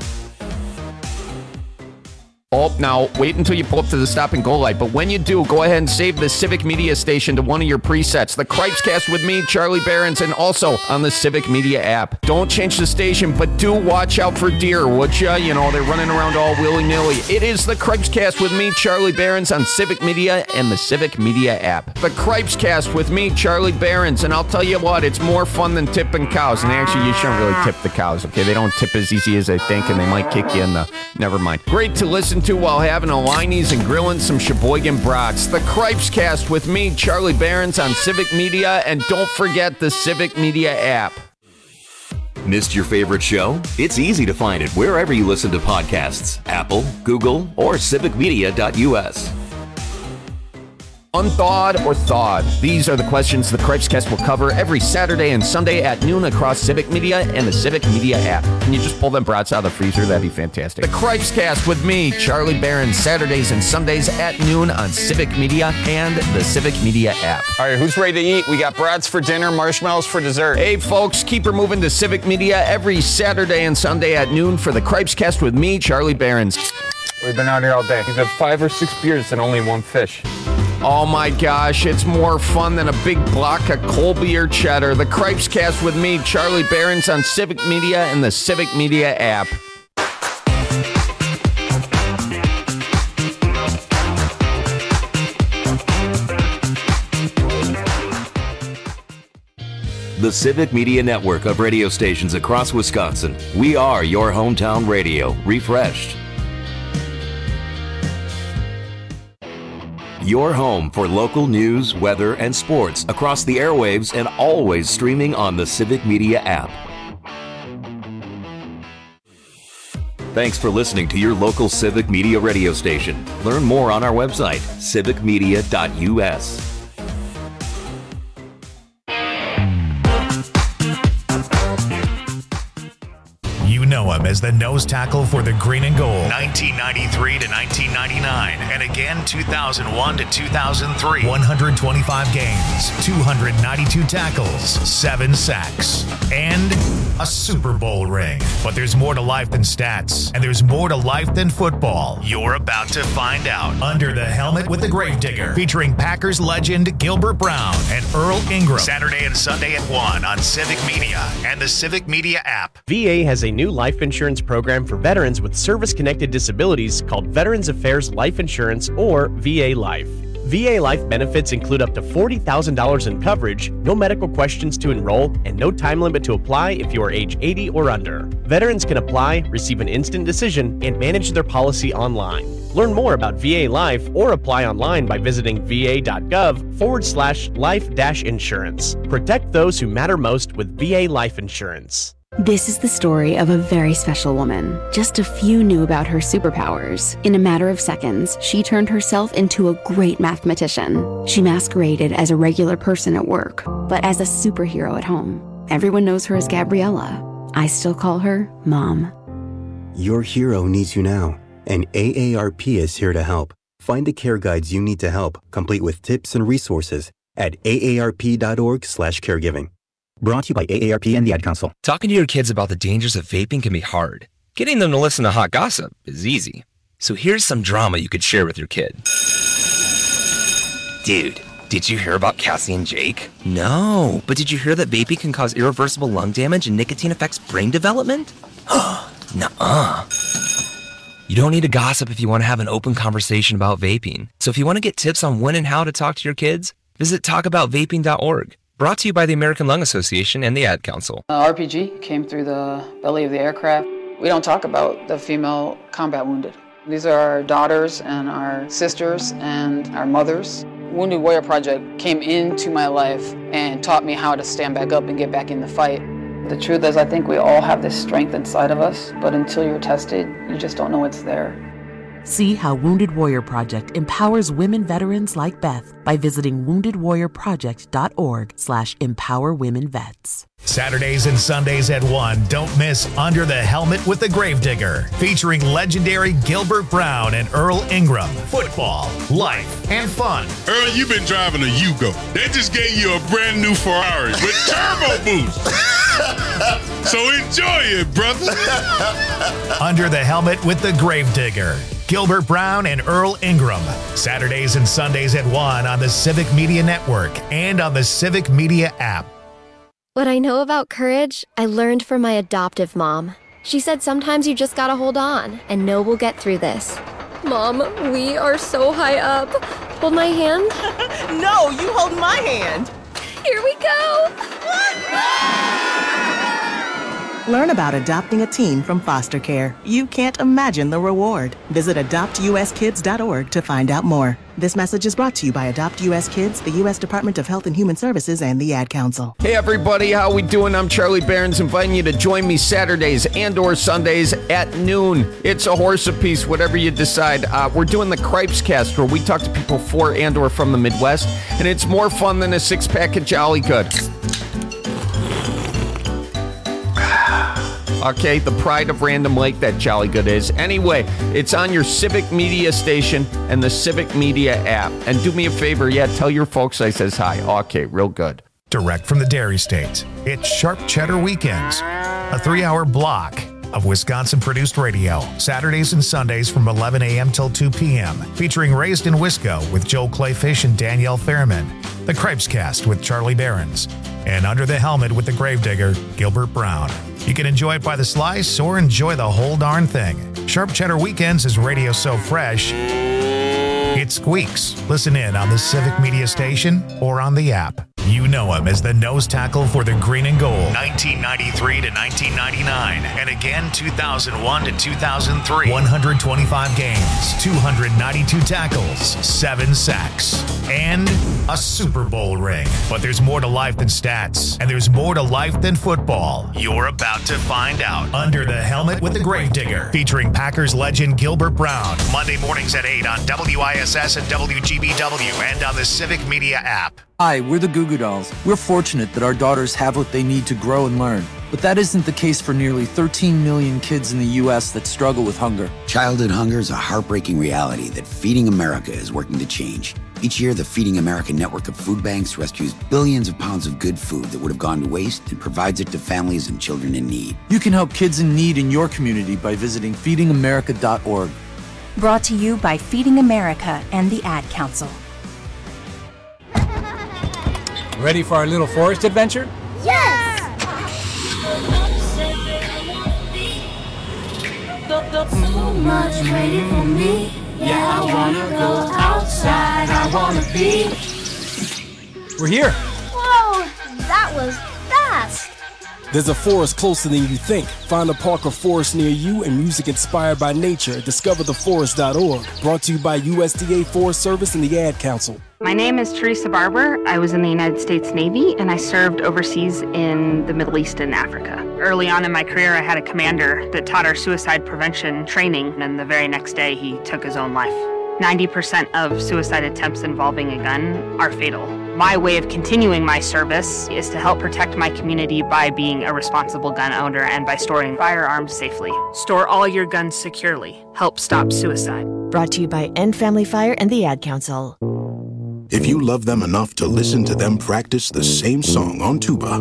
Oh, now, wait until you pull up to the stop and go light. But when you do, go ahead and save the Civic Media station to one of your presets. The Cripescast with me, Charlie Behrens, and also on the Civic Media app. Don't change the station, but do watch out for deer, would ya? You know, they're running around all willy-nilly. It is the Cripescast with me, Charlie Behrens, on Civic Media and the Civic Media app. The Cripescast with me, Charlie Behrens, and I'll tell you what, it's more fun than tipping cows. And actually, you shouldn't really tip the cows, okay? They don't tip as easy as they think, and they might kick you in the... Never mind. Great to listen to while having a Liney's and grilling some Sheboygan brats. The Cripescast with me, Charlie Behrens, on Civic Media, and don't forget the Civic Media app. Missed your favorite show? It's easy to find it wherever you listen to podcasts. Apple, Google, or civicmedia.us. Unthawed or thawed? These are the questions the Cripescast will cover every Saturday and Sunday at noon across Civic Media and the Civic Media app. Can you just pull them brats out of the freezer? That'd be fantastic. The Cripescast with me, Charlie Barron, Saturdays and Sundays at noon on Civic Media and the Civic Media app. All right, who's ready to eat? We got brats for dinner, marshmallows for dessert. Hey, folks, keep her moving to Civic Media every Saturday and Sunday at noon for the Cripescast with me, Charlie Barron. We've been out here all day. We've had 5 or 6 beers and only 1 fish. Oh my gosh, it's more fun than a big block of Colby or cheddar. The Cripescast with me, Charlie Barron's on Civic Media and the Civic Media app. The Civic Media network of radio stations across Wisconsin. We are your hometown radio, refreshed. Your home for local news, weather, and sports across the airwaves and always streaming on the Civic Media app. Thanks for listening to your local Civic Media radio station. Learn more on our website, civicmedia.us. You know him as the nose tackle for the Green and Gold, 1993 to 1999, and again 2001 to 2003. 125 games, 292 tackles, 7 sacks, and a Super Bowl ring. But there's more to life than stats, and there's more to life than football. You're about to find out. Under the Helmet with the Gravedigger, featuring Packers legend Gilbert Brown and Earl Ingram. Saturday and Sunday at 1 on Civic Media and the Civic Media app. VA has a new life insurance program for veterans with service-connected disabilities called Veterans Affairs Life Insurance, or VA Life. VA Life benefits include up to $40,000 in coverage, no medical questions to enroll, and no time limit to apply if you are age 80 or under. Veterans can apply, receive an instant decision, and manage their policy online. Learn more about VA Life or apply online by visiting va.gov/life-insurance. Protect those who matter most with VA Life Insurance. This is the story of a very special woman. Just a few knew about her superpowers. In a matter of seconds, she turned herself into a great mathematician. She masqueraded as a regular person at work, but as a superhero at home. Everyone knows her as Gabriella. I still call her Mom. Your hero needs you now, and AARP is here to help. Find the care guides you need to help, complete with tips and resources at aarp.org/caregiving. Brought to you by AARP and the Ad Council. Talking to your kids about the dangers of vaping can be hard. Getting them to listen to hot gossip is easy. So here's some drama you could share with your kid. Dude, did you hear about Cassie and Jake? No, but did you hear that vaping can cause irreversible lung damage and nicotine affects brain development? Nuh-uh. You don't need to gossip if you want to have an open conversation about vaping. So if you want to get tips on when and how to talk to your kids, visit talkaboutvaping.org. Brought to you by the American Lung Association and the Ad Council. RPG came through the belly of the aircraft. We don't talk about the female combat wounded. These are our daughters and our sisters and our mothers. Wounded Warrior Project came into my life and taught me how to stand back up and get back in the fight. The truth is, I think we all have this strength inside of us, but until you're tested, you just don't know it's there. See how Wounded Warrior Project empowers women veterans like Beth by visiting woundedwarriorproject.org/empowerwomenvets. Saturdays and Sundays at 1, don't miss Under the Helmet with the Gravedigger, featuring legendary Gilbert Brown and Earl Ingram. Football, life, and fun. Earl, you've been driving a Yugo. They just gave you a brand new Ferrari with turbo boost. So enjoy it, brother. Under the Helmet with the Gravedigger. Gilbert Brown and Earl Ingram. Saturdays and Sundays at 1 on the Civic Media Network and on the Civic Media app. What I know about courage, I learned from my adoptive mom. She said sometimes you just gotta hold on and know we'll get through this. Mom, we are so high up. Hold my hand. No, you hold my hand. Here we go. Learn about adopting a teen from foster care. You can't imagine the reward. Visit adoptuskids.org to find out more. This message is brought to you by Adopt U.S. Kids, the U.S. Department of Health and Human Services, and the Ad Council. Hey everybody, how we doing? I'm Charlie Behrens, inviting you to join me Saturdays and or Sundays at noon. It's a horse apiece, whatever you decide. We're doing the Cripes Cast, where we talk to people for and or from the Midwest, and it's more fun than a six-pack of Jolly Good. Okay, the pride of Random Lake, that Jolly Good is. Anyway, it's on your Civic Media station and the Civic Media app. And do me a favor, tell your folks I says hi. Okay, real good. Direct from the Dairy State, it's Sharp Cheddar Weekends, a 3-hour block of Wisconsin-produced radio, Saturdays and Sundays from 11 a.m. till 2 p.m., featuring Raised in Wisco with Joel Clayfish and Danielle Fairman, the Cripes Cast with Charlie Behrens, and Under the Helmet with the Gravedigger, Gilbert Brown. You can enjoy it by the slice or enjoy the whole darn thing. Sharp Cheddar Weekends is radio so fresh, it squeaks. Listen in on the Civic Media station or on the app. You know him as the nose tackle for the Green and Gold, 1993 to 1999, and again 2001 to 2003. 125 games, 292 tackles, 7 sacks, and a Super Bowl ring. But there's more to life than stats, and there's more to life than football. You're about to find out. Under the Helmet with the Gravedigger, featuring Packers legend Gilbert Brown, Monday mornings at 8 on WISS and WGBW, and on the Civic Media app. Hi, we're the Goo Goo Dolls. We're fortunate that our daughters have what they need to grow and learn. But that isn't the case for nearly 13 million kids in the U.S. that struggle with hunger. Childhood hunger is a heartbreaking reality that Feeding America is working to change. Each year, the Feeding America network of food banks rescues billions of pounds of good food that would have gone to waste and provides it to families and children in need. You can help kids in need in your community by visiting feedingamerica.org. Brought to you by Feeding America and the Ad Council. Ready for our little forest adventure? Yes! So much waiting for me. Yeah, I wanna go outside. I wanna be. We're here. Whoa, that was fast. There's a forest closer than you think. Find a park or forest near you and music inspired by nature at discovertheforest.org. Brought to you by USDA Forest Service and the Ad Council. My name is Teresa Barber. I was in the United States Navy, and I served overseas in the Middle East and Africa. Early on in my career, I had a commander that taught our suicide prevention training, and the very next day, he took his own life. 90% of suicide attempts involving a gun are fatal. My way of continuing my service is to help protect my community by being a responsible gun owner and by storing firearms safely. Store all your guns securely. Help stop suicide. Brought to you by End Family Fire and the Ad Council. If you love them enough to listen to them practice the same song on tuba,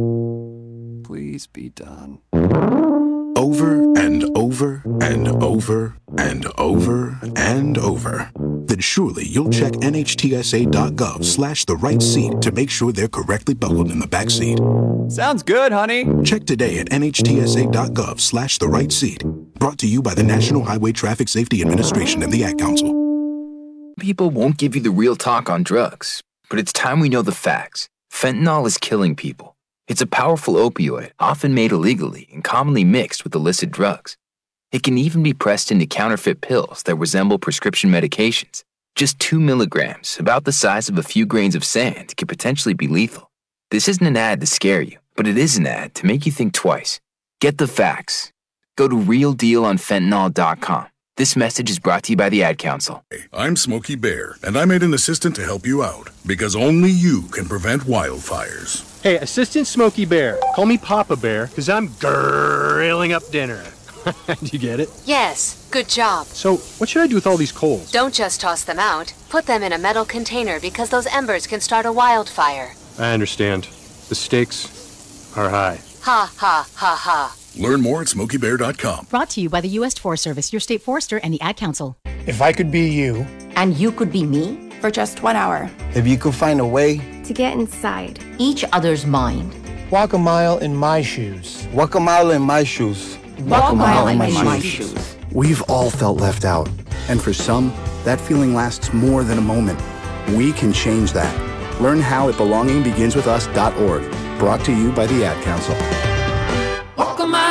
please be done. Over and over and over and over and over, then surely you'll check NHTSA.gov/the right seat to make sure they're correctly buckled in the back seat. Sounds good, honey. Check today at NHTSA.gov/the right seat. Brought to you by the National Highway Traffic Safety Administration and the Ad Council. People won't give you the real talk on drugs, but it's time we know the facts. Fentanyl is killing people. It's a powerful opioid, often made illegally and commonly mixed with illicit drugs. It can even be pressed into counterfeit pills that resemble prescription medications. Just 2 milligrams, about the size of a few grains of sand, can potentially be lethal. This isn't an ad to scare you, but it is an ad to make you think twice. Get the facts. Go to realdealonfentanyl.com. This message is brought to you by the Ad Council. I'm Smokey Bear, and I made an assistant to help you out, because only you can prevent wildfires. Hey, Assistant Smokey Bear. Call me Papa Bear, because I'm grilling up dinner. Do you get it? Yes, good job. So, what should I do with all these coals? Don't just toss them out. Put them in a metal container because those embers can start a wildfire. I understand. The stakes are high. Ha, ha, ha, ha. Learn more at SmokeyBear.com. Brought to you by the U.S. Forest Service, your state forester, and the Ad Council. If I could be you. And you could be me? For just 1 hour. If you could find a way. To get inside each other's mind. Walk a mile in my shoes. Walk a mile in my shoes. Walk a mile in my shoes. We've all felt left out. And for some, that feeling lasts more than a moment. We can change that. Learn how at belongingbeginswithus.org. Brought to you by the Ad Council. Walk a mile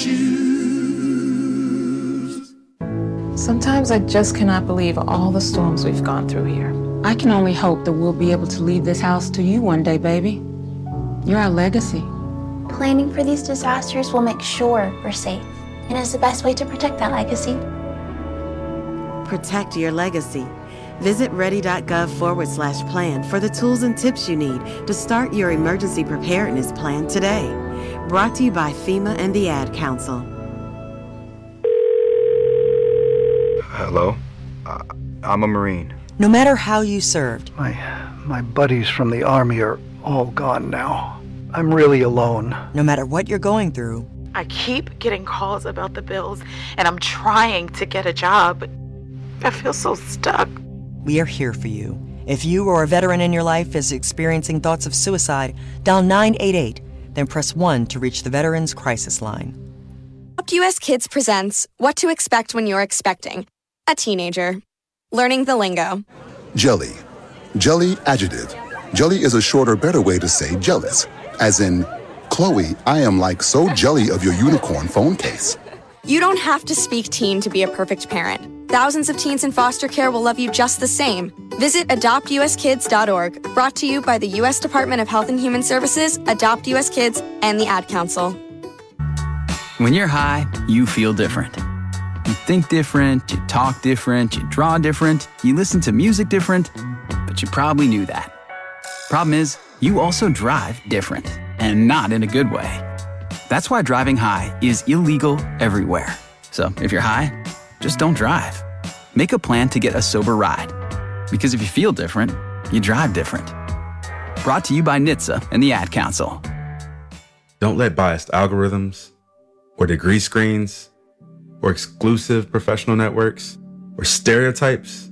shoes. Sometimes I just cannot believe all the storms we've gone through here. I can only hope that we'll be able to leave this house to you one day, baby. You're our legacy. Planning for these disasters will make sure we're safe, and is the best way to protect that legacy. Protect your legacy. Visit ready.gov/plan for the tools and tips you need to start your emergency preparedness plan today. Brought to you by FEMA and the Ad Council. Hello? I'm a Marine. No matter how you served. My buddies from the Army are all gone now. I'm really alone. No matter what you're going through. I keep getting calls about the bills, and I'm trying to get a job, but I feel so stuck. We are here for you. If you or a veteran in your life is experiencing thoughts of suicide, dial 988, then press 1 to reach the Veterans Crisis Line. Adopt US Kids presents What to Expect When You're Expecting a Teenager. Learning the lingo. Jelly. Jelly adjective. Jelly is a shorter, better way to say jealous. As in, Chloe, I am like so jelly of your unicorn phone case. You don't have to speak teen to be a perfect parent. Thousands of teens in foster care will love you just the same. Visit adoptuskids.org, brought to you by the U.S. Department of Health and Human Services, Adopt U.S. Kids, and the Ad Council. When you're high, you feel different. You think different, you talk different, you draw different, you listen to music different, but you probably knew that. Problem is, you also drive different, and not in a good way. That's why driving high is illegal everywhere. So if you're high, just don't drive. Make a plan to get a sober ride. Because if you feel different, you drive different. Brought to you by NHTSA and the Ad Council. Don't let biased algorithms, or degree screens, or exclusive professional networks, or stereotypes.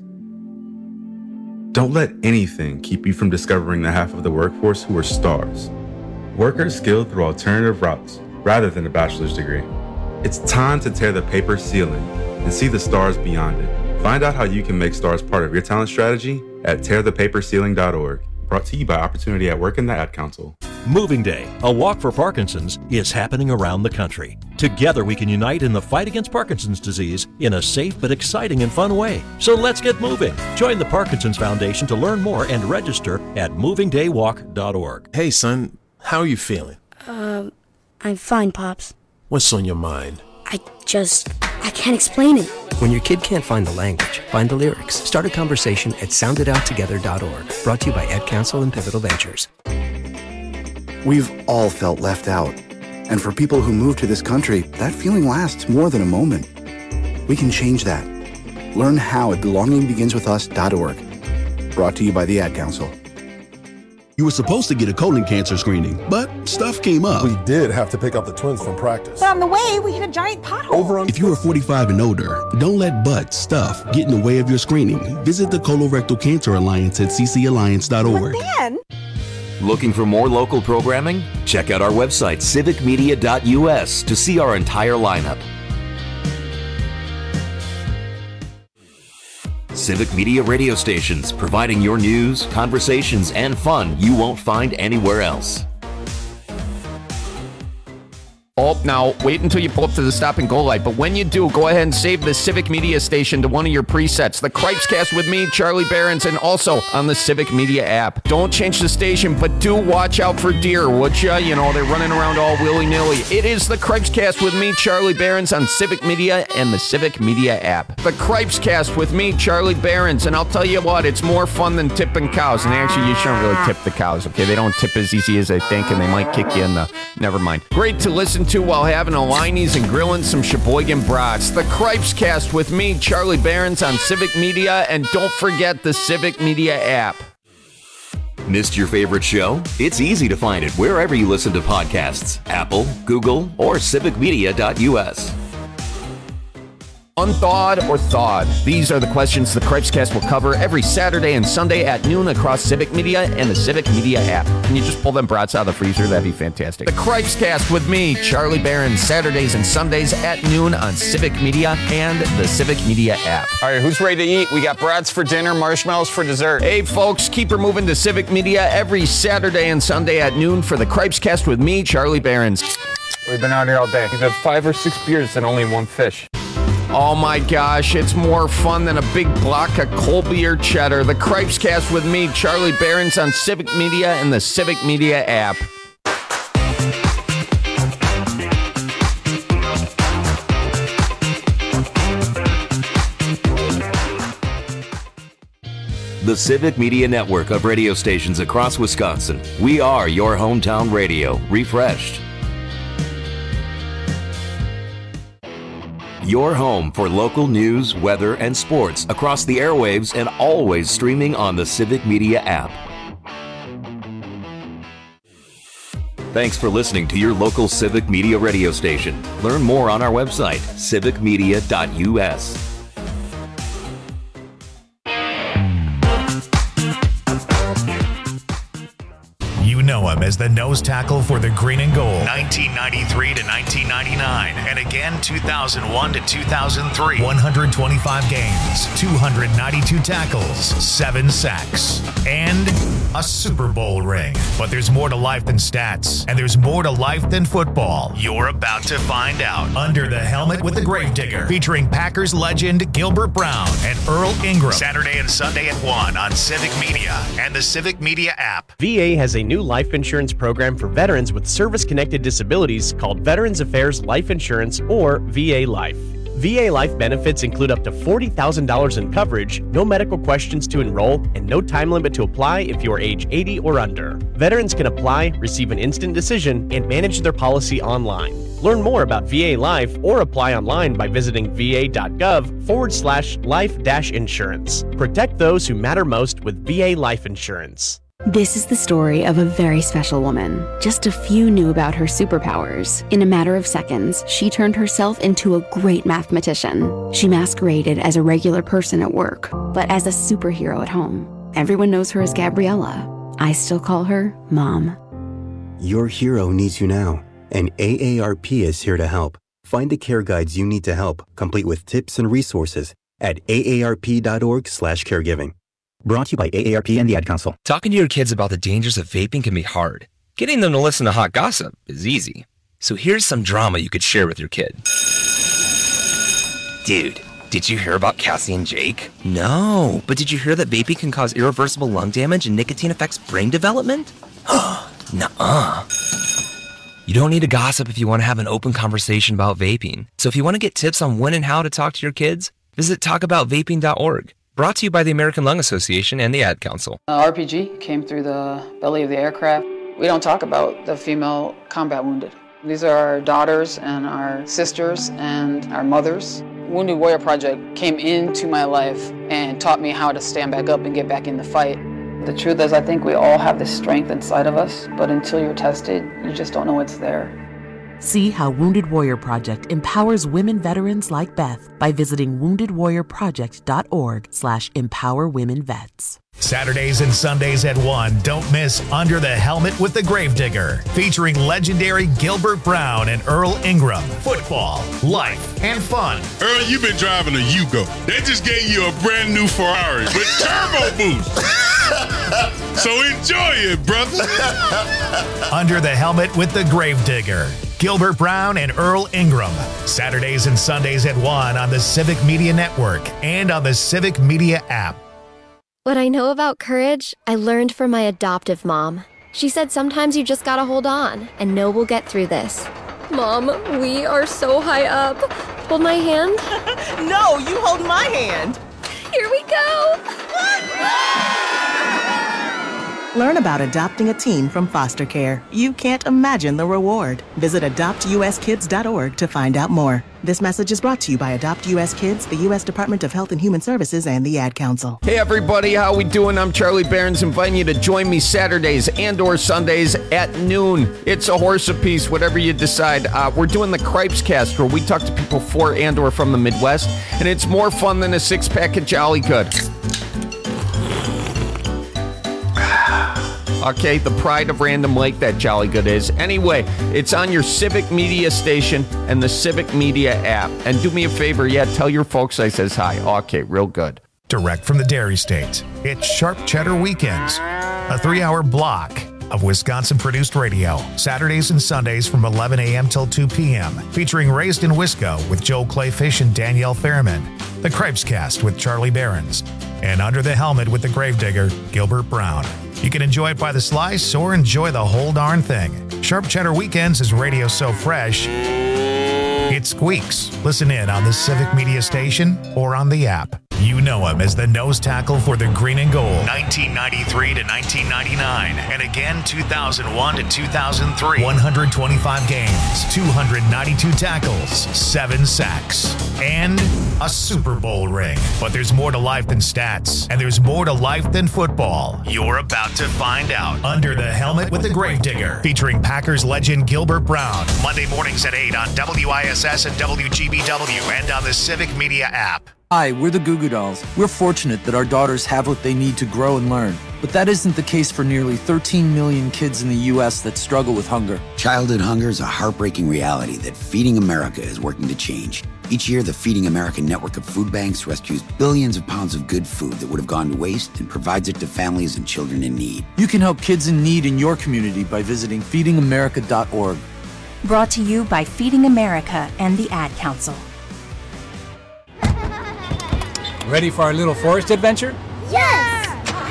Don't let anything keep you from discovering the half of the workforce who are stars. Workers skilled through alternative routes rather than a bachelor's degree. It's time to tear the paper ceiling and see the stars beyond it. Find out how you can make stars part of your talent strategy at tearthepaperceiling.org. Brought to you by Opportunity at Work and the Ad Council. Moving Day, a walk for Parkinson's, is happening around the country. Together we can unite in the fight against Parkinson's disease in a safe but exciting and fun way. So let's get moving. Join the Parkinson's Foundation to learn more and register at movingdaywalk.org. Hey son, how are you feeling? I'm fine, Pops. What's on your mind? I can't explain it. When your kid can't find the language, find the lyrics. Start a conversation at soundedouttogether.org. Brought to you by Ad Council and Pivotal Ventures. We've all felt left out. And for people who move to this country, that feeling lasts more than a moment. We can change that. Learn how at belongingbeginswithus.org. Brought to you by the Ad Council. You were supposed to get a colon cancer screening, but stuff came up. We did have to pick up the twins from practice. But on the way, we hit a giant pothole. If you are 45 and older, don't let butt stuff get in the way of your screening. Visit the Colorectal Cancer Alliance at ccalliance.org. But then... Looking for more local programming? Check out our website, civicmedia.us, to see our entire lineup. Civic Media radio stations, providing your news, conversations, and fun you won't find anywhere else. Oh, now, wait until you pull up to the stop and go light. But when you do, go ahead and save the Civic Media station to one of your presets. The Cripescast with me, Charlie Behrens, and also on the Civic Media app. Don't change the station, but do watch out for deer, would ya? You know, they're running around all willy-nilly. It is the Cripescast with me, Charlie Behrens, on Civic Media and the Civic Media app. The Cripescast with me, Charlie Behrens, and I'll tell you what, it's more fun than tipping cows. And actually, you shouldn't really tip the cows, okay? They don't tip as easy as they think, and they might kick you in the... Never mind. Great to listen to while having a Liney's and grilling some Sheboygan brats. The Cripescast with me, Charlie Behrens, on Civic Media, and don't forget the Civic Media app. Missed your favorite show? It's easy to find it wherever you listen to podcasts. Apple, Google, or civicmedia.us. Unthawed or thawed? These are the questions the Cripescast will cover every Saturday and Sunday at noon across Civic Media and the Civic Media app. Can you just pull them brats out of the freezer? That'd be fantastic. The Cripescast with me, Charlie Behrens, Saturdays and Sundays at noon on Civic Media and the Civic Media app. All right, who's ready to eat? We got brats for dinner, marshmallows for dessert. Hey, folks, keep her moving to Civic Media every Saturday and Sunday at noon for the Cripescast with me, Charlie Behrens. We've been out here all day. We've had 5 or 6 beers and only 1 fish. Oh my gosh, it's more fun than a big block of cold beer cheddar. The Cripes Cast with me, Charlie Behrens, on Civic Media and the Civic Media app. The Civic Media network of radio stations across Wisconsin. We are your hometown radio, refreshed. Your home for local news, weather, and sports across the airwaves and always streaming on the Civic Media app. Thanks for listening to your local Civic Media radio station. Learn more on our website, civicmedia.us. You know him as the nose tackle for the Green and Gold, 1993 to 1999, and again 2001 to 2003. 125 games, 292 tackles, 7 sacks, and a Super Bowl ring. But there's more to life than stats, and there's more to life than football. You're about to find out. Under the Helmet with the Gravedigger, featuring Packers legend Gilbert Brown and Earl Ingram. Saturday and Sunday at 1 on Civic Media and the Civic Media app. VA has a new life insurance program for veterans with service-connected disabilities called Veterans Affairs Life Insurance, or VA Life. VA Life benefits include up to $40,000 in coverage, no medical questions to enroll, and no time limit to apply if you are age 80 or under. Veterans can apply, receive an instant decision, and manage their policy online. Learn more about VA Life or apply online by visiting va.gov/life-insurance. Protect those who matter most with VA Life Insurance. This is the story of a very special woman. Just a few knew about her superpowers. In a matter of seconds, she turned herself into a great mathematician. She masqueraded as a regular person at work, but as a superhero at home. Everyone knows her as Gabriella. I still call her Mom. Your hero needs you now, and AARP is here to help. Find the care guides you need to help, complete with tips and resources at aarp.org/caregiving. Brought to you by AARP and the Ad Council. Talking to your kids about the dangers of vaping can be hard. Getting them to listen to hot gossip is easy. So here's some drama you could share with your kid. Dude, did you hear about Cassie and Jake? No, but did you hear that vaping can cause irreversible lung damage and nicotine affects brain development? Nuh-uh. You don't need to gossip if you want to have an open conversation about vaping. So if you want to get tips on when and how to talk to your kids, visit talkaboutvaping.org. Brought to you by the American Lung Association and the Ad Council. RPG came through the belly of the aircraft. We don't talk about the female combat wounded. These are our daughters and our sisters and our mothers. Wounded Warrior Project came into my life and taught me how to stand back up and get back in the fight. The truth is, I think we all have this strength inside of us, but until you're tested, you just don't know what's there. See how Wounded Warrior Project empowers women veterans like Beth by visiting woundedwarriorproject.org/empowerwomenvets. Saturdays and Sundays at 1, don't miss Under the Helmet with the Gravedigger, featuring legendary Gilbert Brown and Earl Ingram. Football, life, and fun. Earl, you've been driving a Yugo. They just gave you a brand new Ferrari with turbo boost. So enjoy it, brother. Under the Helmet with the Gravedigger, Gilbert Brown and Earl Ingram. Saturdays and Sundays at 1 on the Civic Media Network and on the Civic Media app. What I know about courage, I learned from my adoptive mom. She said sometimes you just gotta hold on and know we'll get through this. Mom, we are so high up. Hold my hand. No, you hold my hand. Here we go. Learn about adopting a teen from foster care. You can't imagine the reward. Visit adoptuskids.org to find out more. This message is brought to you by Adopt US Kids, the U.S. Department of Health and Human Services, and the Ad Council. Hey everybody, how we doing? I'm Charlie Behrens, inviting you to join me Saturdays and or Sundays at noon. It's a horse apiece, whatever you decide. We're doing the Cripes Cast, where we talk to people for and or from the Midwest, and it's more fun than a six-pack of Jolly Good. Okay, the pride of Random Lake, that Jolly Good is. Anyway, it's on your Civic Media station and the Civic Media app. And do me a favor, tell your folks I says hi. Okay, real good. Direct from the Dairy State, it's Sharp Cheddar Weekends, a 3-hour block of Wisconsin-produced radio, Saturdays and Sundays from 11 a.m. till 2 p.m., featuring Raised in Wisco with Joe Clayfish and Danielle Fairman, The Cripescast with Charlie Behrens, and Under the Helmet with the Gravedigger, Gilbert Brown. You can enjoy it by the slice or enjoy the whole darn thing. Sharp Cheddar Weekends is radio so fresh, it squeaks. Listen in on the Civic Media Station or on the app. You know him as the nose tackle for the Green and Gold, 1993 to 1999, and again 2001 to 2003. 125 games, 292 tackles, 7 sacks, and a Super Bowl ring. But there's more to life than stats, and there's more to life than football. You're about to find out. Under the Helmet with the Gravedigger, featuring Packers legend Gilbert Brown. Monday mornings at 8 on WISS and WGBW and on the Civic Media app. Hi, we're the Goo Goo Dolls. We're fortunate that our daughters have what they need to grow and learn. But that isn't the case for nearly 13 million kids in the U.S. that struggle with hunger. Childhood hunger is a heartbreaking reality that Feeding America is working to change. Each year, the Feeding America network of food banks rescues billions of pounds of good food that would have gone to waste and provides it to families and children in need. You can help kids in need in your community by visiting feedingamerica.org. Brought to you by Feeding America and the Ad Council. Ready for our little forest adventure? Yes!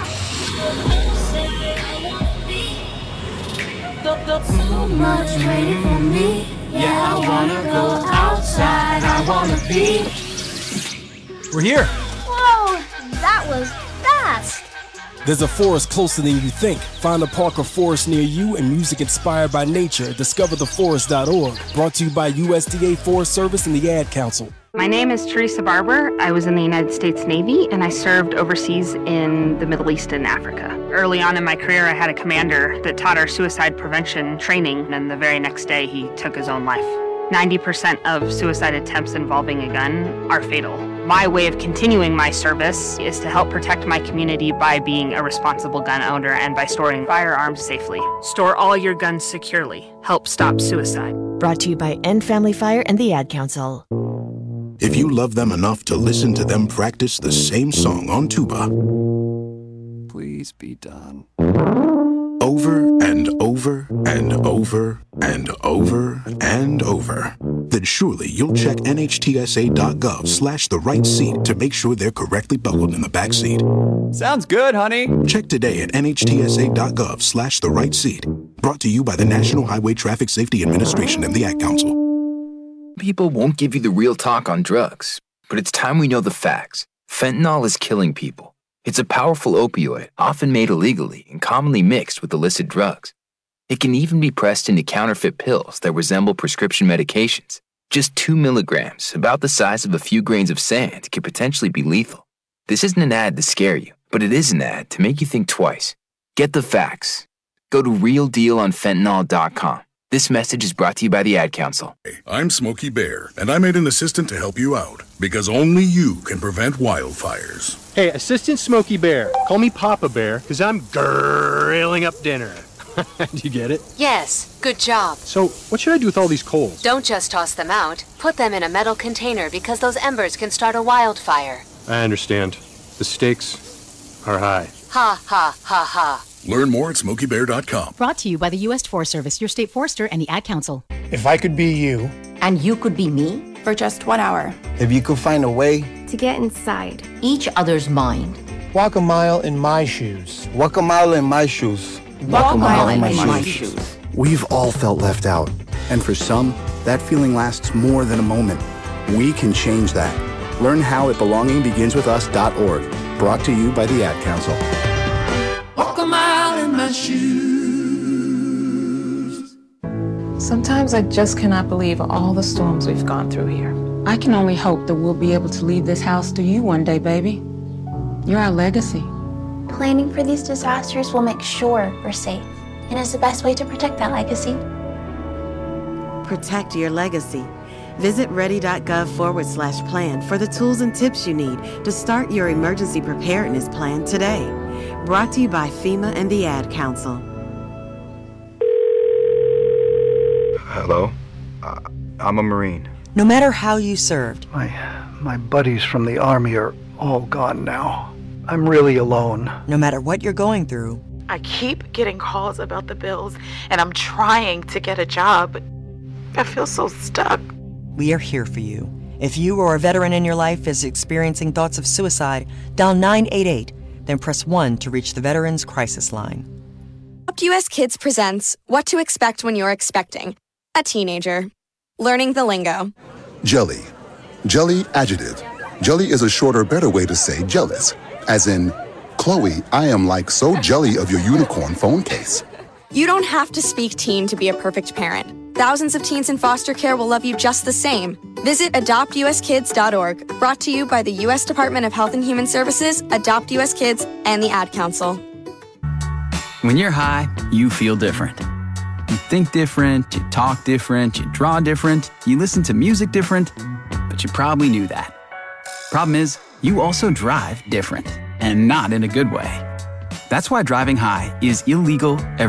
So much waiting for me. Yeah, I wanna go outside. I wanna be. We're here. Whoa, that was fast. There's a forest closer than you think. Find a park or forest near you and music inspired by nature at discovertheforest.org. Brought to you by USDA Forest Service and the Ad Council. My name is Teresa Barber. I was in the United States Navy and I served overseas in the Middle East and Africa. Early on in my career, I had a commander that taught our suicide prevention training, and the very next day he took his own life. 90% of suicide attempts involving a gun are fatal. My way of continuing my service is to help protect my community by being a responsible gun owner and by storing firearms safely. Store all your guns securely. Help stop suicide. Brought to you by End Family Fire and the Ad Council. If you love them enough to listen to them practice the same song on tuba, please be done. Over and over and over and over and over, then surely you'll check NHTSA.gov/the right seat to make sure they're correctly buckled in the back seat. Sounds good, honey. Check today at NHTSA.gov/the right seat. Brought to you by the National Highway Traffic Safety Administration and the Ad Council. People won't give you the real talk on drugs, but it's time we know the facts. Fentanyl is killing people. It's a powerful opioid, often made illegally and commonly mixed with illicit drugs. It can even be pressed into counterfeit pills that resemble prescription medications. Just 2 milligrams, about the size of a few grains of sand, can potentially be lethal. This isn't an ad to scare you, but it is an ad to make you think twice. Get the facts. Go to realdealonfentanyl.com. This message is brought to you by the Ad Council. I'm Smokey Bear, and I made an assistant to help you out, because only you can prevent wildfires. Hey, Assistant Smokey Bear. Call me Papa Bear, because I'm grilling up dinner. Do you get it? Yes, good job. So, what should I do with all these coals? Don't just toss them out. Put them in a metal container, because those embers can start a wildfire. I understand. The stakes are high. Ha, ha, ha, ha. Learn more at SmokeyBear.com. Brought to you by the U.S. Forest Service, your state forester, and the Ad Council. If I could be you. And you could be me? For just 1 hour. If you could find a way. To get inside Each other's mind. Walk a mile in my shoes. Walk a mile in my shoes. Walk a mile in my shoes. We've all felt left out. And for some, that feeling lasts more than a moment. We can change that. Learn how at belongingbeginswithus.org. Brought to you by the Ad Council. Walk a mile in my shoes. Sometimes I just cannot believe all the storms we've gone through here. I can only hope that we'll be able to leave this house to you one day, baby. You're our legacy. Planning for these disasters will make sure we're safe, and is the best way to protect that legacy. Protect your legacy. Visit ready.gov/plan for the tools and tips you need to start your emergency preparedness plan today. Brought to you by FEMA and the Ad Council. Hello? I'm a Marine. No matter how you served. My buddies from the Army are all gone now. I'm really alone. No matter what you're going through. I keep getting calls about the bills, and I'm trying to get a job, but I feel so stuck. We are here for you. If you or a veteran in your life is experiencing thoughts of suicide, dial 988, then press 1 to reach the Veterans Crisis Line. Adopt US Kids presents What to Expect When You're Expecting a Teenager. Learning the lingo. Jelly. Jelly adjective. Jelly is a shorter, better way to say jealous. As in, Chloe, I am like so jelly of your unicorn phone case. You don't have to speak teen to be a perfect parent. Thousands of teens in foster care will love you just the same. Visit adoptuskids.org, brought to you by the U.S. Department of Health and Human Services, Adopt U.S. Kids, and the Ad Council. When you're high, you feel different. You think different, you talk different, you draw different, you listen to music different, but you probably knew that. Problem is, you also drive different, and not in a good way. That's why driving high is illegal